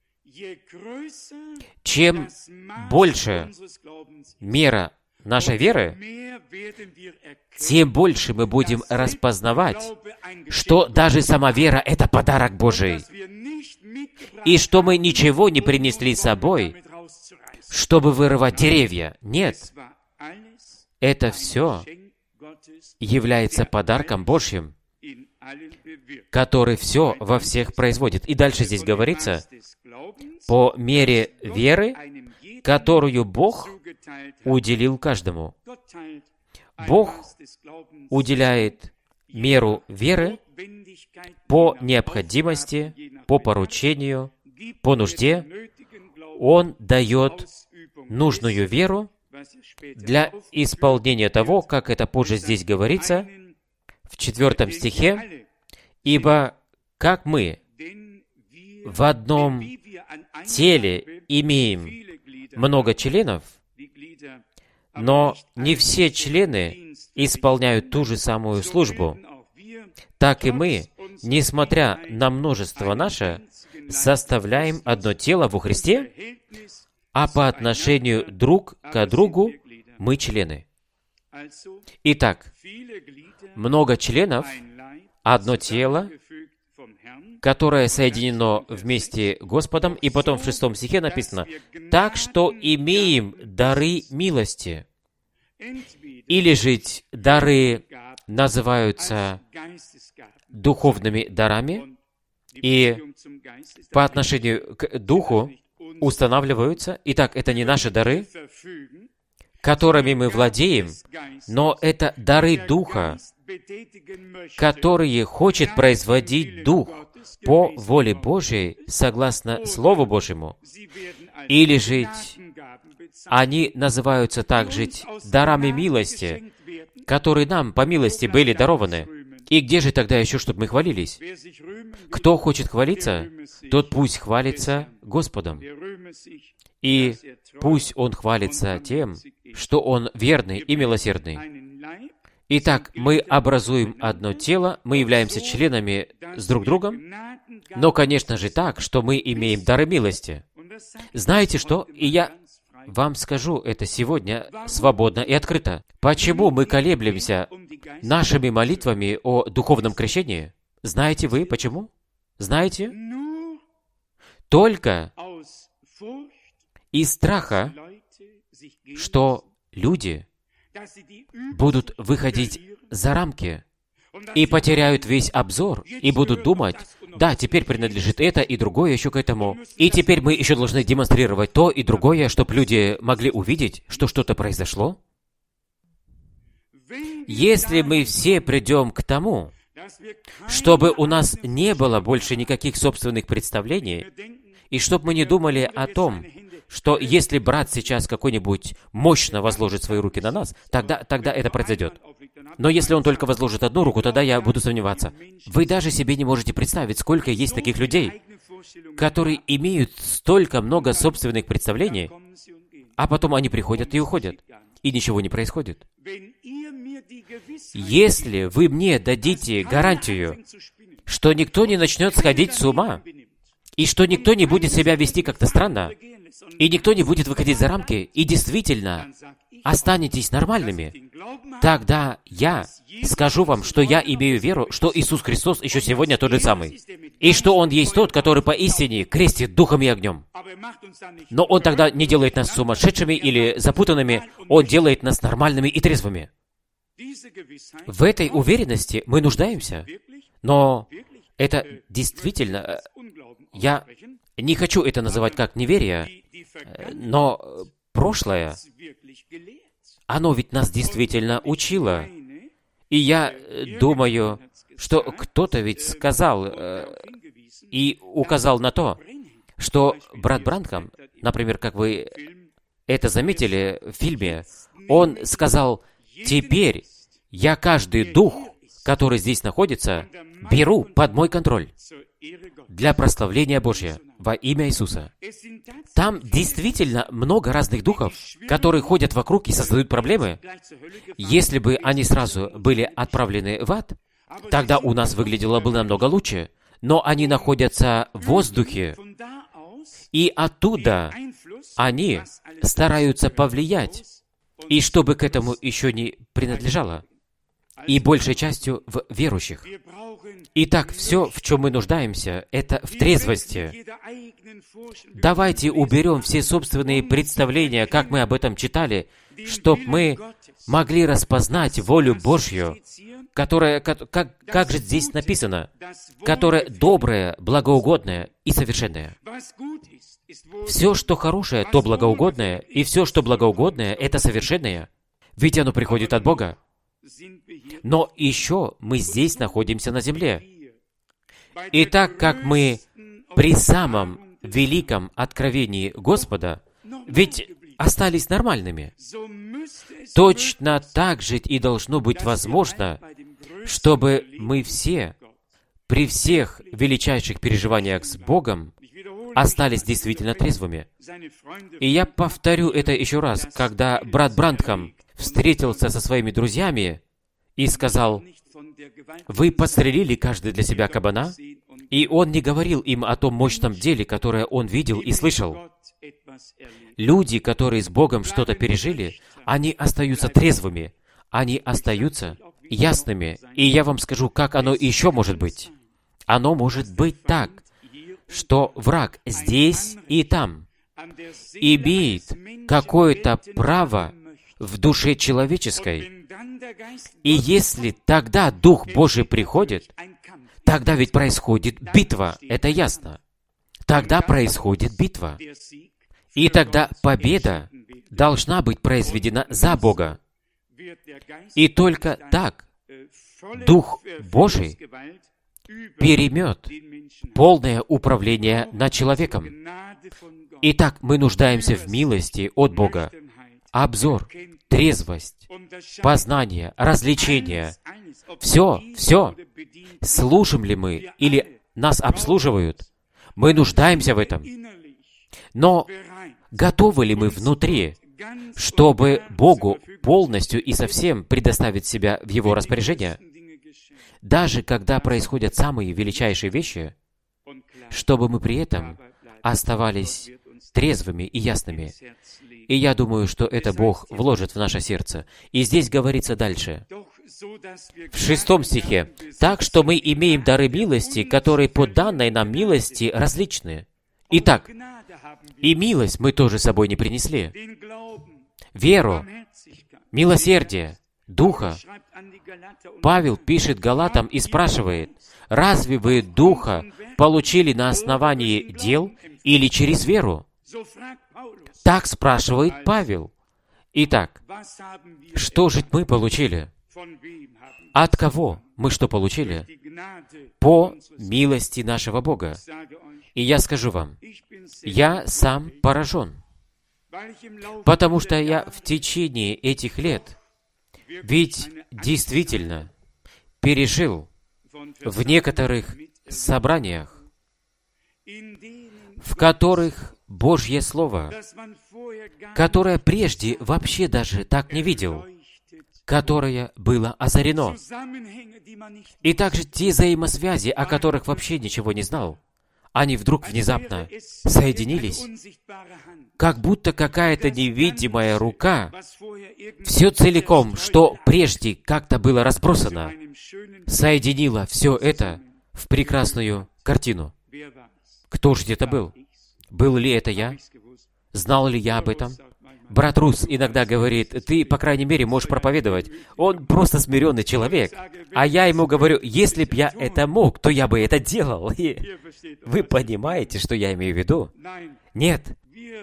Чем больше мера нашей веры, тем больше мы будем распознавать, что даже сама вера — это подарок Божий, и что мы ничего не принесли с собой, чтобы вырывать деревья. Нет. Это все является подарком Божьим, который все во всех производит. И дальше здесь говорится, по мере веры, которую Бог уделил каждому. Бог уделяет меру веры по необходимости, по поручению, по нужде. Он дает нужную веру для исполнения того, как это позже здесь говорится, в четвертом стихе, «Ибо как мы в одном теле имеем много членов, но не все члены исполняют ту же самую службу, так и мы, несмотря на множество наше, составляем одно тело во Христе, а по отношению друг к другу мы члены». Итак, много членов, одно тело, которое соединено вместе Господом, и потом в шестом стихе написано, «Так что имеем дары милости». Или же дары называются духовными дарами, и по отношению к Духу устанавливаются. Итак, это не наши дары, которыми мы владеем, но это дары Духа, которые хочет производить Дух по воле Божьей, согласно Слову Божьему. Или же они называются также дарами милости, которые нам по милости были дарованы. И где же тогда еще, чтобы мы хвалились? Кто хочет хвалиться, тот пусть хвалится Господом. И пусть он хвалится тем, что он верный и милосердный. Итак, мы образуем одно тело, мы являемся членами с друг другом, но, конечно же, так, что мы имеем дары милости. Знаете что? И я вам скажу это сегодня свободно и открыто. Почему мы колеблемся нашими молитвами о духовном крещении? Знаете вы почему? Знаете? Только из страха, что люди будут выходить за рамки и потеряют весь обзор, и будут думать, да, теперь принадлежит это и другое еще к этому, и теперь мы еще должны демонстрировать то и другое, чтобы люди могли увидеть, что что-то произошло. Если мы все придем к тому, чтобы у нас не было больше никаких собственных представлений, и чтобы мы не думали о том, что если брат сейчас какой-нибудь мощно возложит свои руки на нас, тогда, тогда это произойдет. Но если он только возложит одну руку, тогда я буду сомневаться. Вы даже себе не можете представить, сколько есть таких людей, которые имеют столько много собственных представлений, а потом они приходят и уходят, и ничего не происходит. Если вы мне дадите гарантию, что никто не начнет сходить с ума, и что никто не будет себя вести как-то странно, и никто не будет выходить за рамки, и действительно останетесь нормальными, тогда я скажу вам, что я имею веру, что Иисус Христос еще сегодня тот же самый, и что Он есть тот, который поистине крестит духом и огнем. Но Он тогда не делает нас сумасшедшими или запутанными, Он делает нас нормальными и трезвыми. В этой уверенности мы нуждаемся, но это действительно... Я не хочу это называть как неверие, но прошлое, оно ведь нас действительно учило. И я думаю, что кто-то ведь сказал э, и указал на то, что брат Бранхам, например, как вы это заметили в фильме, он сказал, «Теперь я каждый дух, который здесь находится, беру под мой контроль для прославления Божьего во имя Иисуса». Там действительно много разных духов, которые ходят вокруг и создают проблемы. Если бы они сразу были отправлены в ад, тогда у нас выглядело бы намного лучше. Но они находятся в воздухе, и оттуда они стараются повлиять, и чтобы к этому еще не принадлежало, и большей частью в верующих. Итак, все, в чем мы нуждаемся, это в трезвости. Давайте уберем все собственные представления, как мы об этом читали, чтобы мы могли распознать волю Божью, которая, как, как, как же здесь написано, которая добрая, благоугодная и совершенная. Все, что хорошее, то благоугодное, и все, что благоугодное, это совершенное. Ведь оно приходит от Бога. Но еще мы здесь находимся на земле. И так как мы при самом великом откровении Господа, ведь остались нормальными, точно так же и должно быть возможно, чтобы мы все при всех величайших переживаниях с Богом остались действительно трезвыми. И я повторю это еще раз, когда брат Бранхам встретился со своими друзьями и сказал, «Вы подстрелили каждый для себя кабана?» И он не говорил им о том мощном деле, которое он видел и слышал. Люди, которые с Богом что-то пережили, они остаются трезвыми. они остаются ясными. И я вам скажу, как оно еще может быть. Оно может быть так, что враг здесь и там имеет какое-то право в душе человеческой. И если тогда Дух Божий приходит, тогда ведь происходит битва, это ясно. Тогда происходит битва. И тогда победа должна быть произведена за Бога. И только так Дух Божий переймет полное управление над человеком. Итак, мы нуждаемся в милости от Бога. Обзор, трезвость, познание, развлечение. Все, все. Служим ли мы или нас обслуживают? Мы нуждаемся в этом. Но готовы ли мы внутри, чтобы Богу полностью и совсем предоставить себя в Его распоряжение? Даже когда происходят самые величайшие вещи, чтобы мы при этом оставались трезвыми и ясными. И я думаю, что это Бог вложит в наше сердце. И здесь говорится дальше, в шестом стихе, «Так что мы имеем дары милости, которые по данной нам милости различны». Итак, и милость мы тоже с собой не принесли. Веру, милосердие, Духа. Павел пишет Галатам и спрашивает, «Разве вы Духа получили на основании дел или через веру?» Так спрашивает Павел. Итак, что же мы получили? От кого мы что получили? По милости нашего Бога. И я скажу вам, я сам поражен, потому что я в течение этих лет ведь действительно пережил в некоторых собраниях, в которых Божье Слово, которое прежде вообще даже так не видел, которое было озарено, и также те взаимосвязи, о которых вообще ничего не знал, они вдруг внезапно соединились, как будто какая-то невидимая рука, все целиком, что прежде как-то было разбросано, соединила все это в прекрасную картину. Кто же это был? Был ли это я? Знал ли я об этом? Брат Рус иногда говорит, ты, по крайней мере, можешь проповедовать. Он просто смиренный человек. А я ему говорю, если б я это мог, то я бы это делал. И вы понимаете, что я имею в виду? Нет.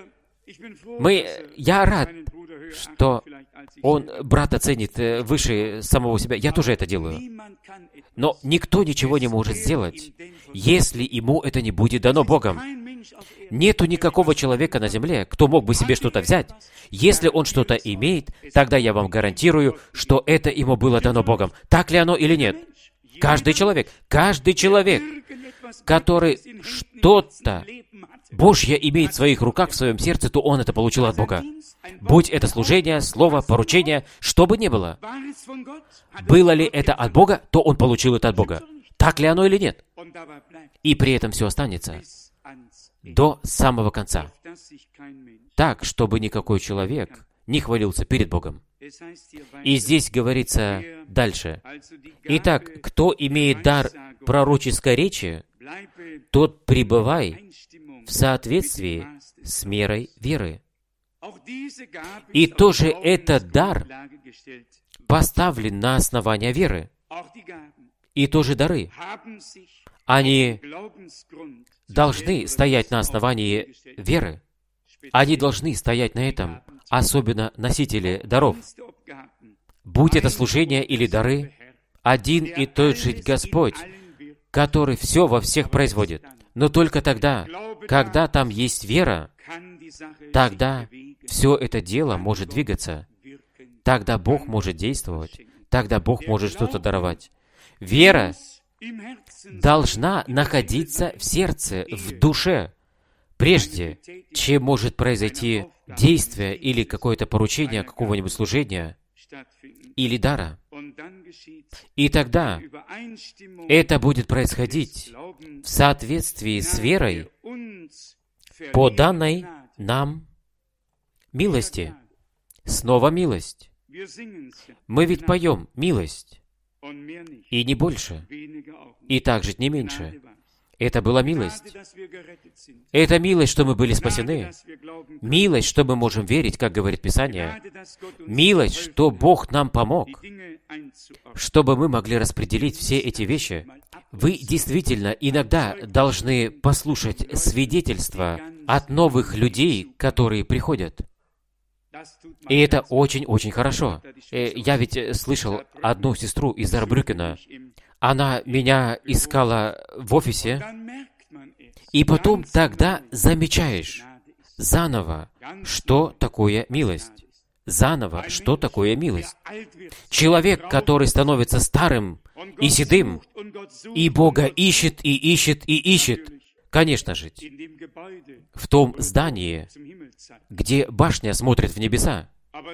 Мы, я рад, что он брата ценит выше самого себя. Я тоже это делаю. Но никто ничего не может сделать, если ему это не будет дано Богом. Нету никакого человека на земле, кто мог бы себе что-то взять. Если он что-то имеет, тогда я вам гарантирую, что это ему было дано Богом. Так ли оно или нет? Каждый человек, каждый человек, который что-то Божье имеет в своих руках, в своем сердце, то он это получил от Бога. Будь это служение, слово, поручение, что бы ни было. Было ли это от Бога, то он получил это от Бога. Так ли оно или нет? И при этом все останется до самого конца. Так, чтобы никакой человек не хвалился перед Богом. И здесь говорится дальше. Итак, кто имеет дар пророческой речи, тот пребывай в соответствии с мерой веры. И тоже этот дар поставлен на основание веры. И тоже дары. Они должны стоять на основании веры. Они должны стоять на этом, особенно носители даров. Будь это служение или дары, один и тот же Господь, который все во всех производит. Но только тогда, когда там есть вера, тогда все это дело может двигаться. Тогда Бог может действовать. Тогда Бог может что-то даровать. Вера должна находиться в сердце, в душе, прежде чем может произойти действие или какое-то поручение какого-нибудь служения или дара. И тогда это будет происходить в соответствии с верой по данной нам милости. Снова милость. Мы ведь поем «милость», и не больше, и также не меньше. Это была милость. Это милость, что мы были спасены. Милость, что мы можем верить, как говорит Писание. Милость, что Бог нам помог, чтобы мы могли распределить все эти вещи. Вы действительно иногда должны послушать свидетельства от новых людей, которые приходят. И это очень-очень хорошо. Я ведь слышал одну сестру из Саарбрюкена. Она меня искала в офисе, и потом тогда замечаешь заново, что такое милость. Заново, что такое милость. Человек, который становится старым и седым, и Бога ищет, и ищет, и ищет, конечно же, в том здании, где башня смотрит в небеса.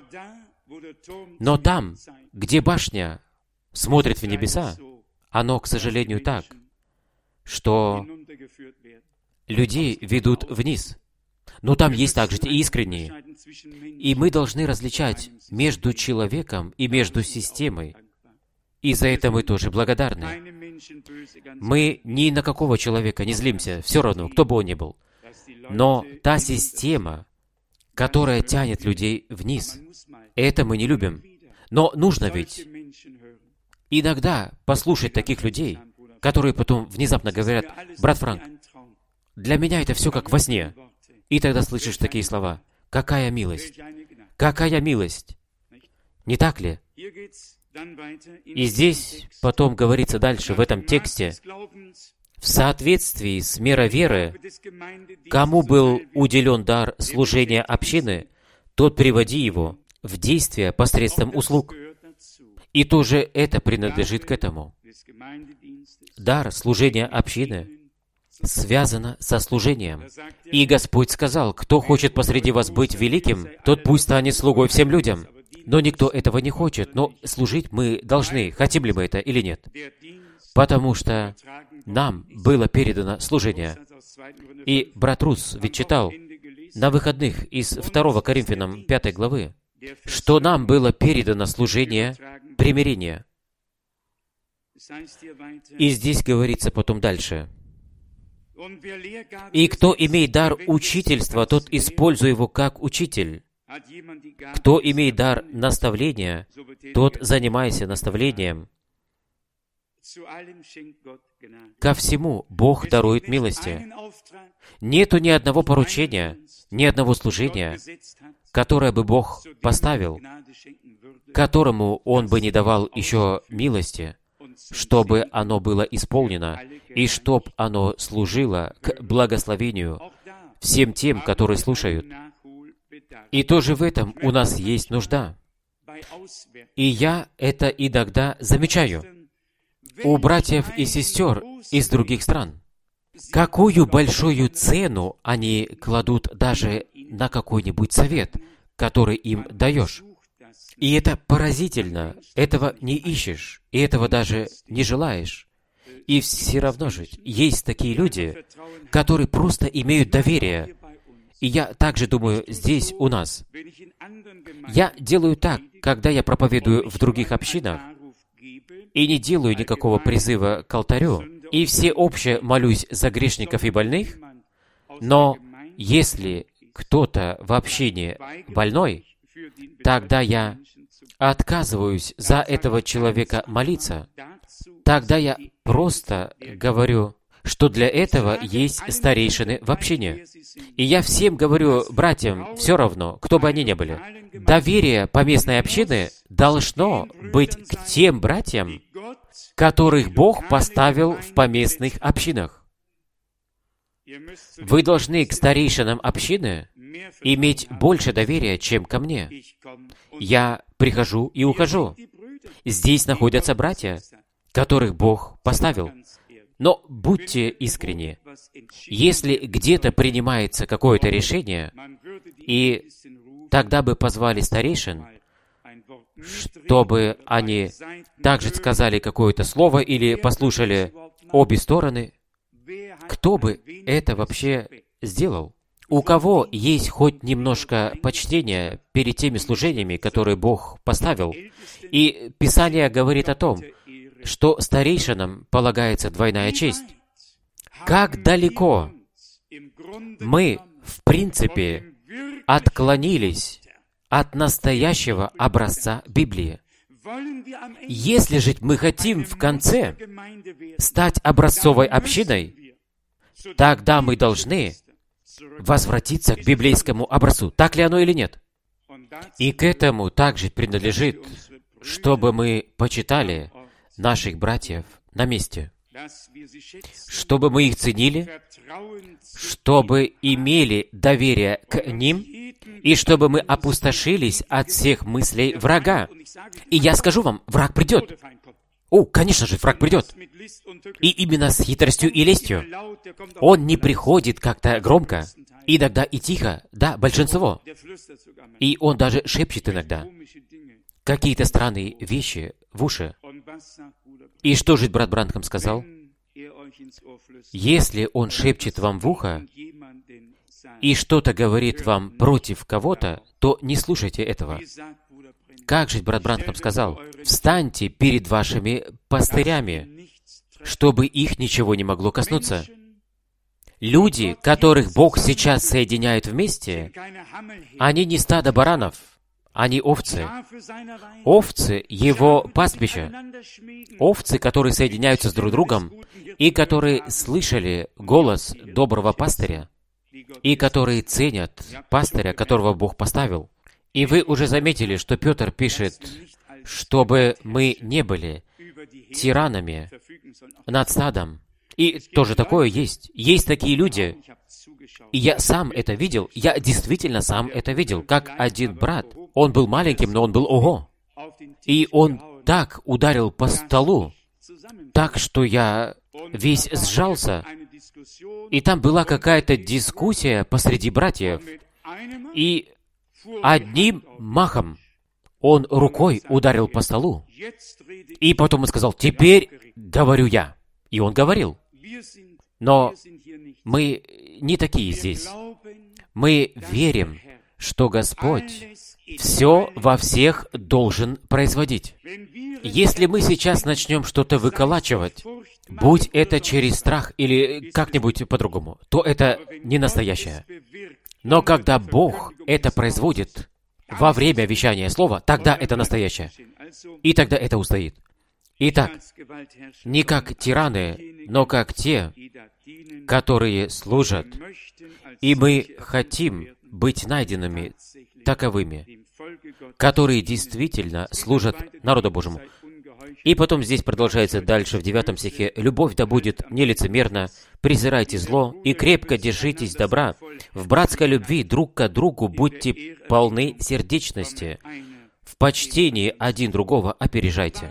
Но там, где башня смотрит в небеса, оно, к сожалению, так, что людей ведут вниз. Но там есть также и искренние. И мы должны различать между человеком и между системой. И за это мы тоже благодарны. Мы ни на какого человека не злимся, все равно, кто бы он ни был. Но та система, которая тянет людей вниз, это мы не любим. Но нужно ведь иногда послушать таких людей, которые потом внезапно говорят: «Брат Франк, для меня это все как во сне». И тогда слышишь такие слова: «Какая милость! Какая милость!» Не так ли? И здесь потом говорится дальше, в этом тексте: «В соответствии с мерой веры, кому был уделен дар служения общины, тот приводи его в действие посредством услуг». И тоже это принадлежит к этому. Дар служения общины связано со служением. И Господь сказал: «Кто хочет посреди вас быть великим, тот пусть станет слугой всем людям». Но никто этого не хочет, но служить мы должны, хотим ли мы это или нет. Потому что нам было передано служение. И брат Рус ведь читал на выходных из второго Коринфянам пятой главы, что нам было передано служение примирения. И здесь говорится потом дальше: «И кто имеет дар учительства, тот используй его как учитель. Кто имеет дар наставления, тот занимайся наставлением. Ко всему Бог дарует милости». Нету ни одного поручения, ни одного служения, которое бы Бог поставил, которому Он бы не давал еще милости, чтобы оно было исполнено, и чтоб оно служило к благословению всем тем, которые слушают. И тоже в этом у нас есть нужда. И я это иногда замечаю у братьев и сестер из других стран. Какую большую цену они кладут даже на какой-нибудь совет, который им даешь. И это поразительно. Этого не ищешь, и этого даже не желаешь. И все равно же есть такие люди, которые просто имеют доверие. И я также думаю, здесь у нас. Я делаю так, когда я проповедую в других общинах, и не делаю никакого призыва к алтарю, и всеобще молюсь за грешников и больных, но если кто-то в общине больной, тогда я отказываюсь за этого человека молиться. Тогда я просто говорю, что для этого есть старейшины в общине. И я всем говорю, братьям, все равно, кто бы они ни были, доверие поместной общины должно быть к тем братьям, которых Бог поставил в поместных общинах. Вы должны к старейшинам общины иметь больше доверия, чем ко мне. Я прихожу и ухожу. Здесь находятся братья, которых Бог поставил. Но будьте искренни. Если где-то принимается какое-то решение, и тогда бы позвали старейшин, чтобы они также сказали какое-то слово или послушали обе стороны, кто бы это вообще сделал? у кого есть хоть немножко почтения перед теми служениями, которые Бог поставил. И Писание говорит о том, что старейшинам полагается двойная честь. Как далеко мы, в принципе, отклонились от настоящего образца Библии. Если же мы хотим в конце стать образцовой общиной, тогда мы должны возвратиться к библейскому образцу. Так ли оно или нет? И к этому также принадлежит, чтобы мы почитали наших братьев на месте, чтобы мы их ценили, чтобы имели доверие к ним, и чтобы мы опустошились от всех мыслей врага. И я скажу вам, враг придет. О, конечно же, враг придет. И именно с хитростью и лестью. Он не приходит как-то громко, иногда и тихо, да, большинство. И он даже шепчет иногда какие-то странные вещи в уши. И что же брат Бранхам сказал? Если он шепчет вам в ухо и что-то говорит вам против кого-то, то не слушайте этого. Как же брат Бранхам сказал? Встаньте перед вашими пастырями, чтобы их ничего не могло коснуться. Люди, которых Бог сейчас соединяет вместе, они не стадо баранов, они овцы. Овцы Его пастбища. Овцы, которые соединяются с друг другом, и которые слышали голос доброго пастыря, и которые ценят пастыря, которого Бог поставил. И вы уже заметили, что Петр пишет, чтобы мы не были тиранами над стадом. И тоже такое есть. Есть такие люди. И я сам это видел. Я действительно сам это видел. Как один брат. Он был маленьким, но он был ого. И он так ударил по столу, так что я весь сжался. И там была какая-то дискуссия посреди братьев. И одним махом он рукой ударил по столу. И потом он сказал, «Теперь говорю я». И он говорил. Но мы не такие здесь. Мы верим, что Господь все во всех должен производить. Если мы сейчас начнем что-то выколачивать, будь это через страх или как-нибудь по-другому, то это не настоящее. Но когда Бог это производит во время вещания слова, тогда это настоящее. И тогда это устоит. Итак, не как тираны, но как те, которые служат. И мы хотим быть найденными таковыми, которые действительно служат народу Божьему. И потом здесь продолжается дальше в девятом стихе. «Любовь да будет нелицемерна, презирайте зло и крепко держитесь добра. В братской любви друг к другу будьте полны сердечности. В почтении один другого опережайте».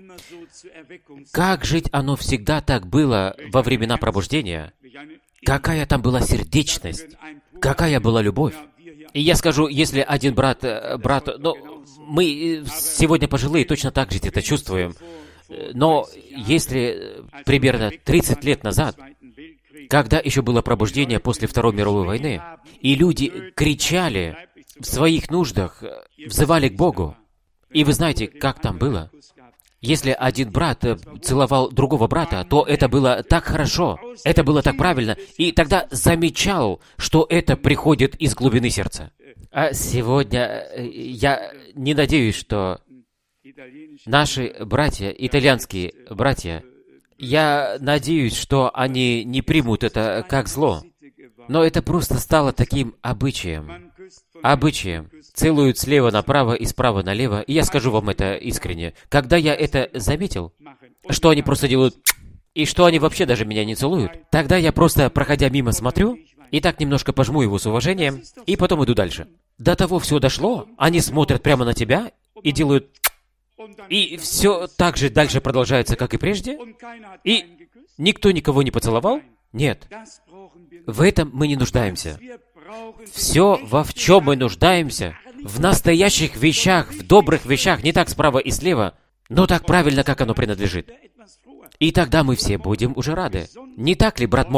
Как жить оно всегда так было во времена пробуждения? Какая там была сердечность? Какая была любовь? И я скажу, если один брат, брат, ну, мы сегодня пожилые точно так же это чувствуем, но если примерно тридцать лет назад, когда еще было пробуждение после Второй мировой войны, и люди кричали в своих нуждах, взывали к Богу, и вы знаете, как там было? Если один брат целовал другого брата, то это было так хорошо, это было так правильно, и тогда замечал, что это приходит из глубины сердца. А сегодня я не надеюсь, что наши братья, итальянские братья, я надеюсь, что они не примут это как зло, но это просто стало таким обычаем. Обычаем. Целуют слева направо и справа налево. И я скажу вам это искренне. Когда я это заметил, что они просто делают, и что они вообще даже меня не целуют, тогда я просто, проходя мимо, смотрю, и так немножко пожму его с уважением, и потом иду дальше. До того все дошло, они смотрят прямо на тебя и делают... И все так же дальше продолжается, как и прежде. И никто никого не поцеловал? Нет. В этом мы не нуждаемся. Все, во в чем мы нуждаемся, в настоящих вещах, в добрых вещах, не так справа и слева, но так правильно, как оно принадлежит. И тогда мы все будем уже рады. Не так ли, брат Момо?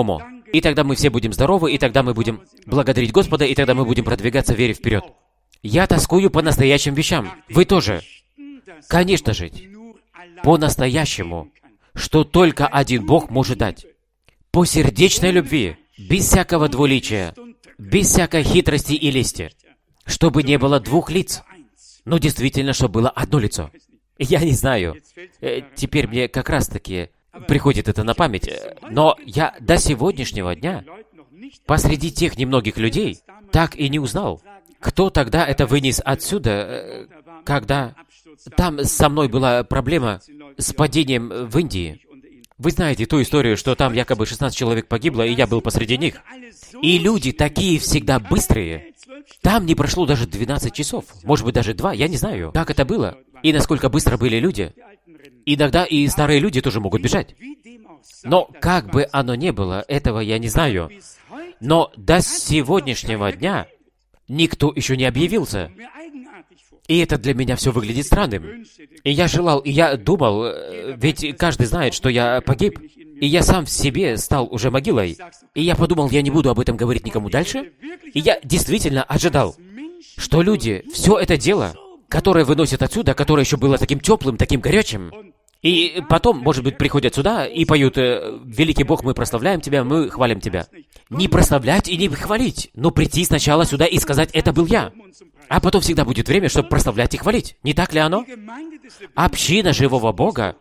И тогда мы все будем здоровы, и тогда мы будем благодарить Господа, и тогда мы будем продвигаться в вере вперед. Я тоскую по настоящим вещам. Вы тоже. Конечно же, по-настоящему, что только один Бог может дать. По сердечной любви, без всякого двуличия, без всякой хитрости и лести, чтобы не было двух лиц, но действительно, чтобы было одно лицо. Я не знаю. Теперь мне как раз-таки приходит это на память. Но я до сегодняшнего дня, посреди тех немногих людей, так и не узнал, кто тогда это вынес отсюда, когда там со мной была проблема с падением в Индии. Вы знаете ту историю, что там якобы шестнадцать человек погибло, и я был посреди них. И люди такие всегда быстрые. Там не прошло даже двенадцать часов, может быть, даже два, я не знаю, как это было. И насколько быстро были люди. Иногда и старые люди тоже могут бежать. Но как бы оно ни было, этого я не знаю. Но до сегодняшнего дня никто еще не объявился. И это для меня все выглядит странным. И я желал, и я думал, ведь каждый знает, что я погиб. И я сам в себе стал уже могилой. И я подумал, я не буду об этом говорить никому дальше. И я действительно ожидал, что люди все это дело, которое выносят отсюда, которое еще было таким теплым, таким горячим, и потом, может быть, приходят сюда и поют «Великий Бог, мы прославляем Тебя, мы хвалим Тебя». Не прославлять и не хвалить, но прийти сначала сюда и сказать «Это был я». А потом всегда будет время, чтобы прославлять и хвалить. Не так ли оно? Община живого Бога,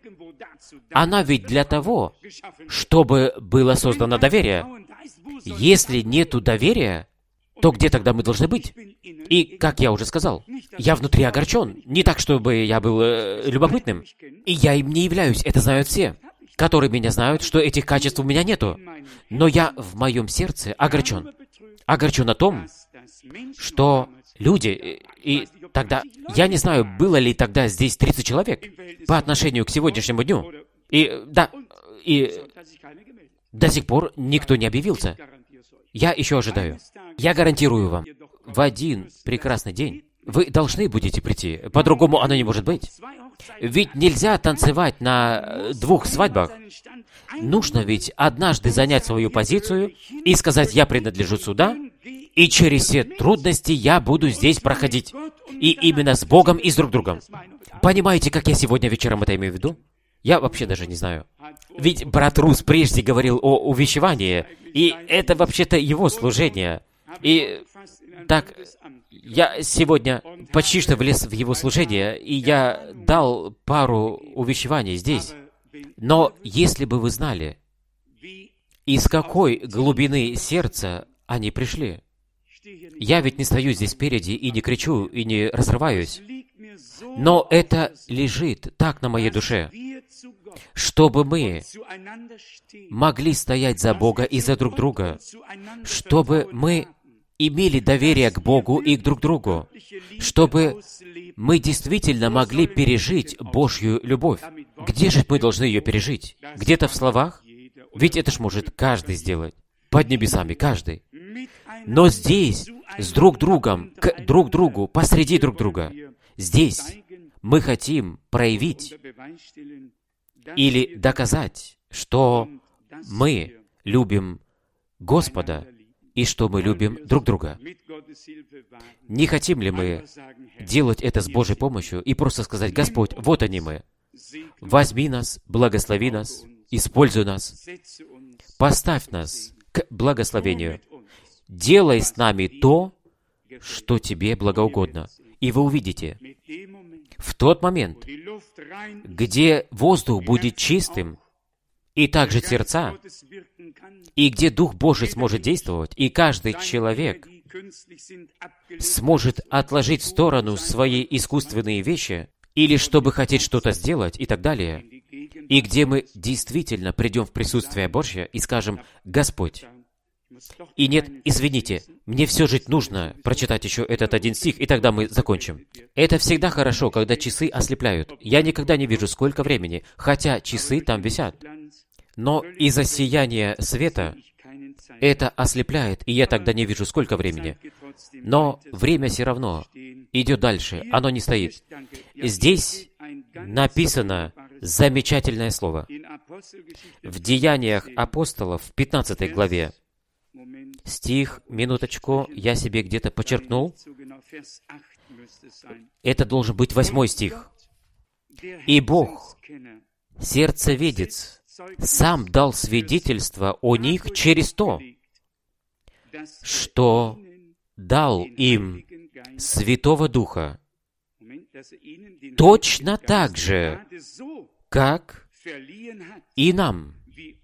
она ведь для того, чтобы было создано доверие. Если нету доверия, то где тогда мы должны быть? И, как я уже сказал, я внутри огорчен. Не так, чтобы я был э, любопытным. И я им не являюсь, это знают все, которые меня знают, что этих качеств у меня нету. Но я в моем сердце огорчен. Огорчен о том, что люди, и тогда, я не знаю, было ли тогда здесь тридцать человек по отношению к сегодняшнему дню. И, да, и до сих пор никто не объявился. Я еще ожидаю. Я гарантирую вам, в один прекрасный день вы должны будете прийти. По-другому оно не может быть. Ведь нельзя танцевать на двух свадьбах. Нужно ведь однажды занять свою позицию и сказать, я принадлежу сюда, и через все трудности я буду здесь проходить. И именно с Богом и с друг другом. Понимаете, как я сегодня вечером это имею в виду? Я вообще даже не знаю. Ведь брат Рус прежде говорил о увещевании, и это вообще-то его служение. И так, я сегодня почти что влез в его служение, и я дал пару увещеваний здесь. Но если бы вы знали, из какой глубины сердца они пришли, я ведь не стою здесь спереди и не кричу, и не разрываюсь, но это лежит так на моей душе, чтобы мы могли стоять за Бога и за друг друга, чтобы мы имели доверие к Богу и к друг другу, чтобы мы действительно могли пережить Божью любовь. Где же мы должны ее пережить? Где-то в словах? Ведь это ж может каждый сделать. Под небесами каждый. Но здесь, с друг другом, к друг другу, посреди друг друга, здесь мы хотим проявить или доказать, что мы любим Господа и что мы любим друг друга. Не хотим ли мы делать это с Божьей помощью и просто сказать, Господь, вот они мы. Возьми нас, благослови нас, используй нас, поставь нас к благословению. Делай с нами то, что Тебе благоугодно. И вы увидите, в тот момент, где воздух будет чистым, и также сердца, и где Дух Божий сможет действовать, и каждый человек сможет отложить в сторону свои искусственные вещи, или чтобы хотеть что-то сделать, и так далее, и где мы действительно придем в присутствие Божье и скажем, «Господь». И нет, извините, мне все же нужно прочитать еще этот один стих, и тогда мы закончим. Это всегда хорошо, когда часы ослепляют. Я никогда не вижу, сколько времени, хотя часы там висят. Но из-за сияния света это ослепляет, и я тогда не вижу, сколько времени. Но время все равно идет дальше, оно не стоит. Здесь написано замечательное слово. В Деяниях апостолов, в пятнадцатой главе, стих, минуточку, я себе где-то подчеркнул, это должен быть восьмой стих. «И Бог, сердцеведец, сам дал свидетельство о них через то, что дал им Святого Духа, точно так же, как и нам».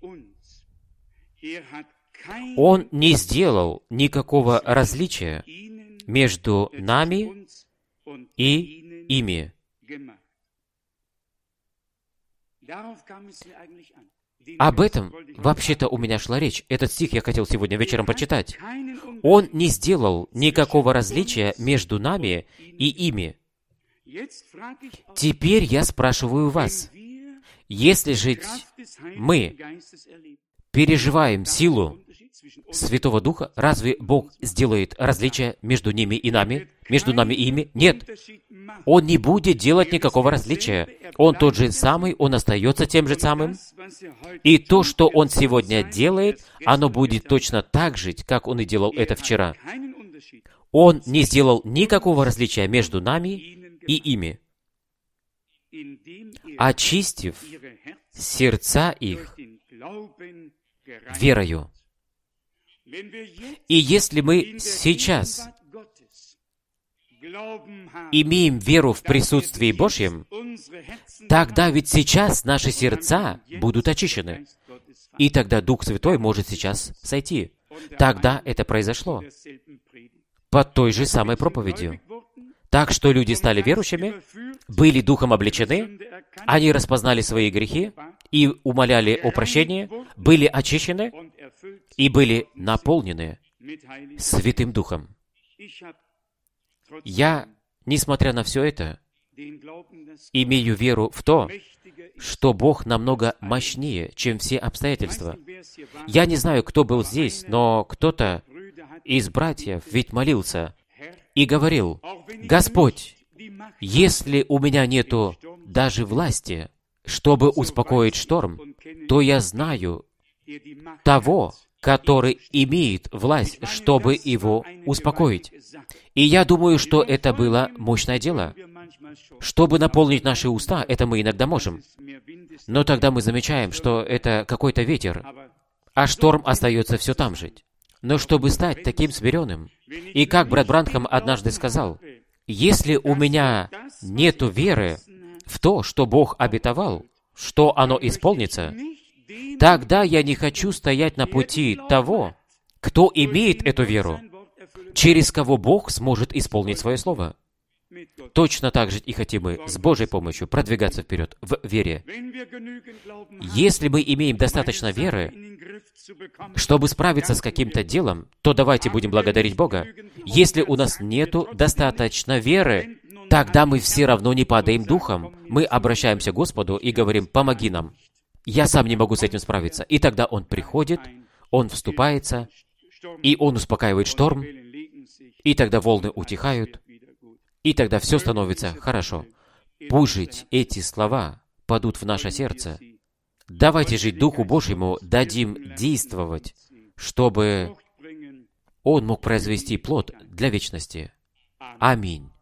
Он не сделал никакого различия между нами и ими. Об этом вообще-то у меня шла речь. Этот стих я хотел сегодня вечером прочитать. Он не сделал никакого различия между нами и ими. Теперь я спрашиваю вас, если же мы переживаем силу Святого Духа, разве Бог сделает различия между ними и нами, между нами и ими? Нет. Он не будет делать никакого различия. Он тот же самый, Он остается тем же самым. И то, что Он сегодня делает, оно будет точно так же, как Он и делал это вчера. Он не сделал никакого различия между нами и ими, очистив сердца их верою. И если мы сейчас имеем веру в присутствии Божьем, тогда ведь сейчас наши сердца будут очищены. И тогда Дух Святой может сейчас сойти. Тогда это произошло под той же самой проповедью. Так что люди стали верующими, были Духом облечены, они распознали свои грехи и умоляли о прощении, были очищены и были наполнены Святым Духом. Я, несмотря на все это, имею веру в то, что Бог намного мощнее, чем все обстоятельства. Я не знаю, кто был здесь, но кто-то из братьев ведь молился и говорил: «Господь, если у меня нету даже власти, чтобы успокоить шторм, то я знаю того, который имеет власть, чтобы его успокоить». И я думаю, что это было мощное дело. Чтобы наполнить наши уста, это мы иногда можем. Но тогда мы замечаем, что это какой-то ветер, а шторм остается все там же. Но чтобы стать таким смиренным, и как брат Бранхам однажды сказал, если у меня нету веры в то, что Бог обетовал, что оно исполнится, тогда я не хочу стоять на пути того, кто имеет эту веру, через кого Бог сможет исполнить свое слово. Точно так же и хотим мы с Божьей помощью продвигаться вперед в вере. Если мы имеем достаточно веры, чтобы справиться с каким-то делом, то давайте будем благодарить Бога. Если у нас нету достаточно веры, тогда мы все равно не падаем духом. Мы обращаемся к Господу и говорим: «Помоги нам. Я сам не могу с этим справиться». И тогда Он приходит, Он вступается, и Он успокаивает шторм, и тогда волны утихают, и тогда все становится хорошо. Пусть жить эти слова падут в наше сердце. Давайте жить Духу Божьему, дадим действовать, чтобы Он мог произвести плод для вечности. Аминь.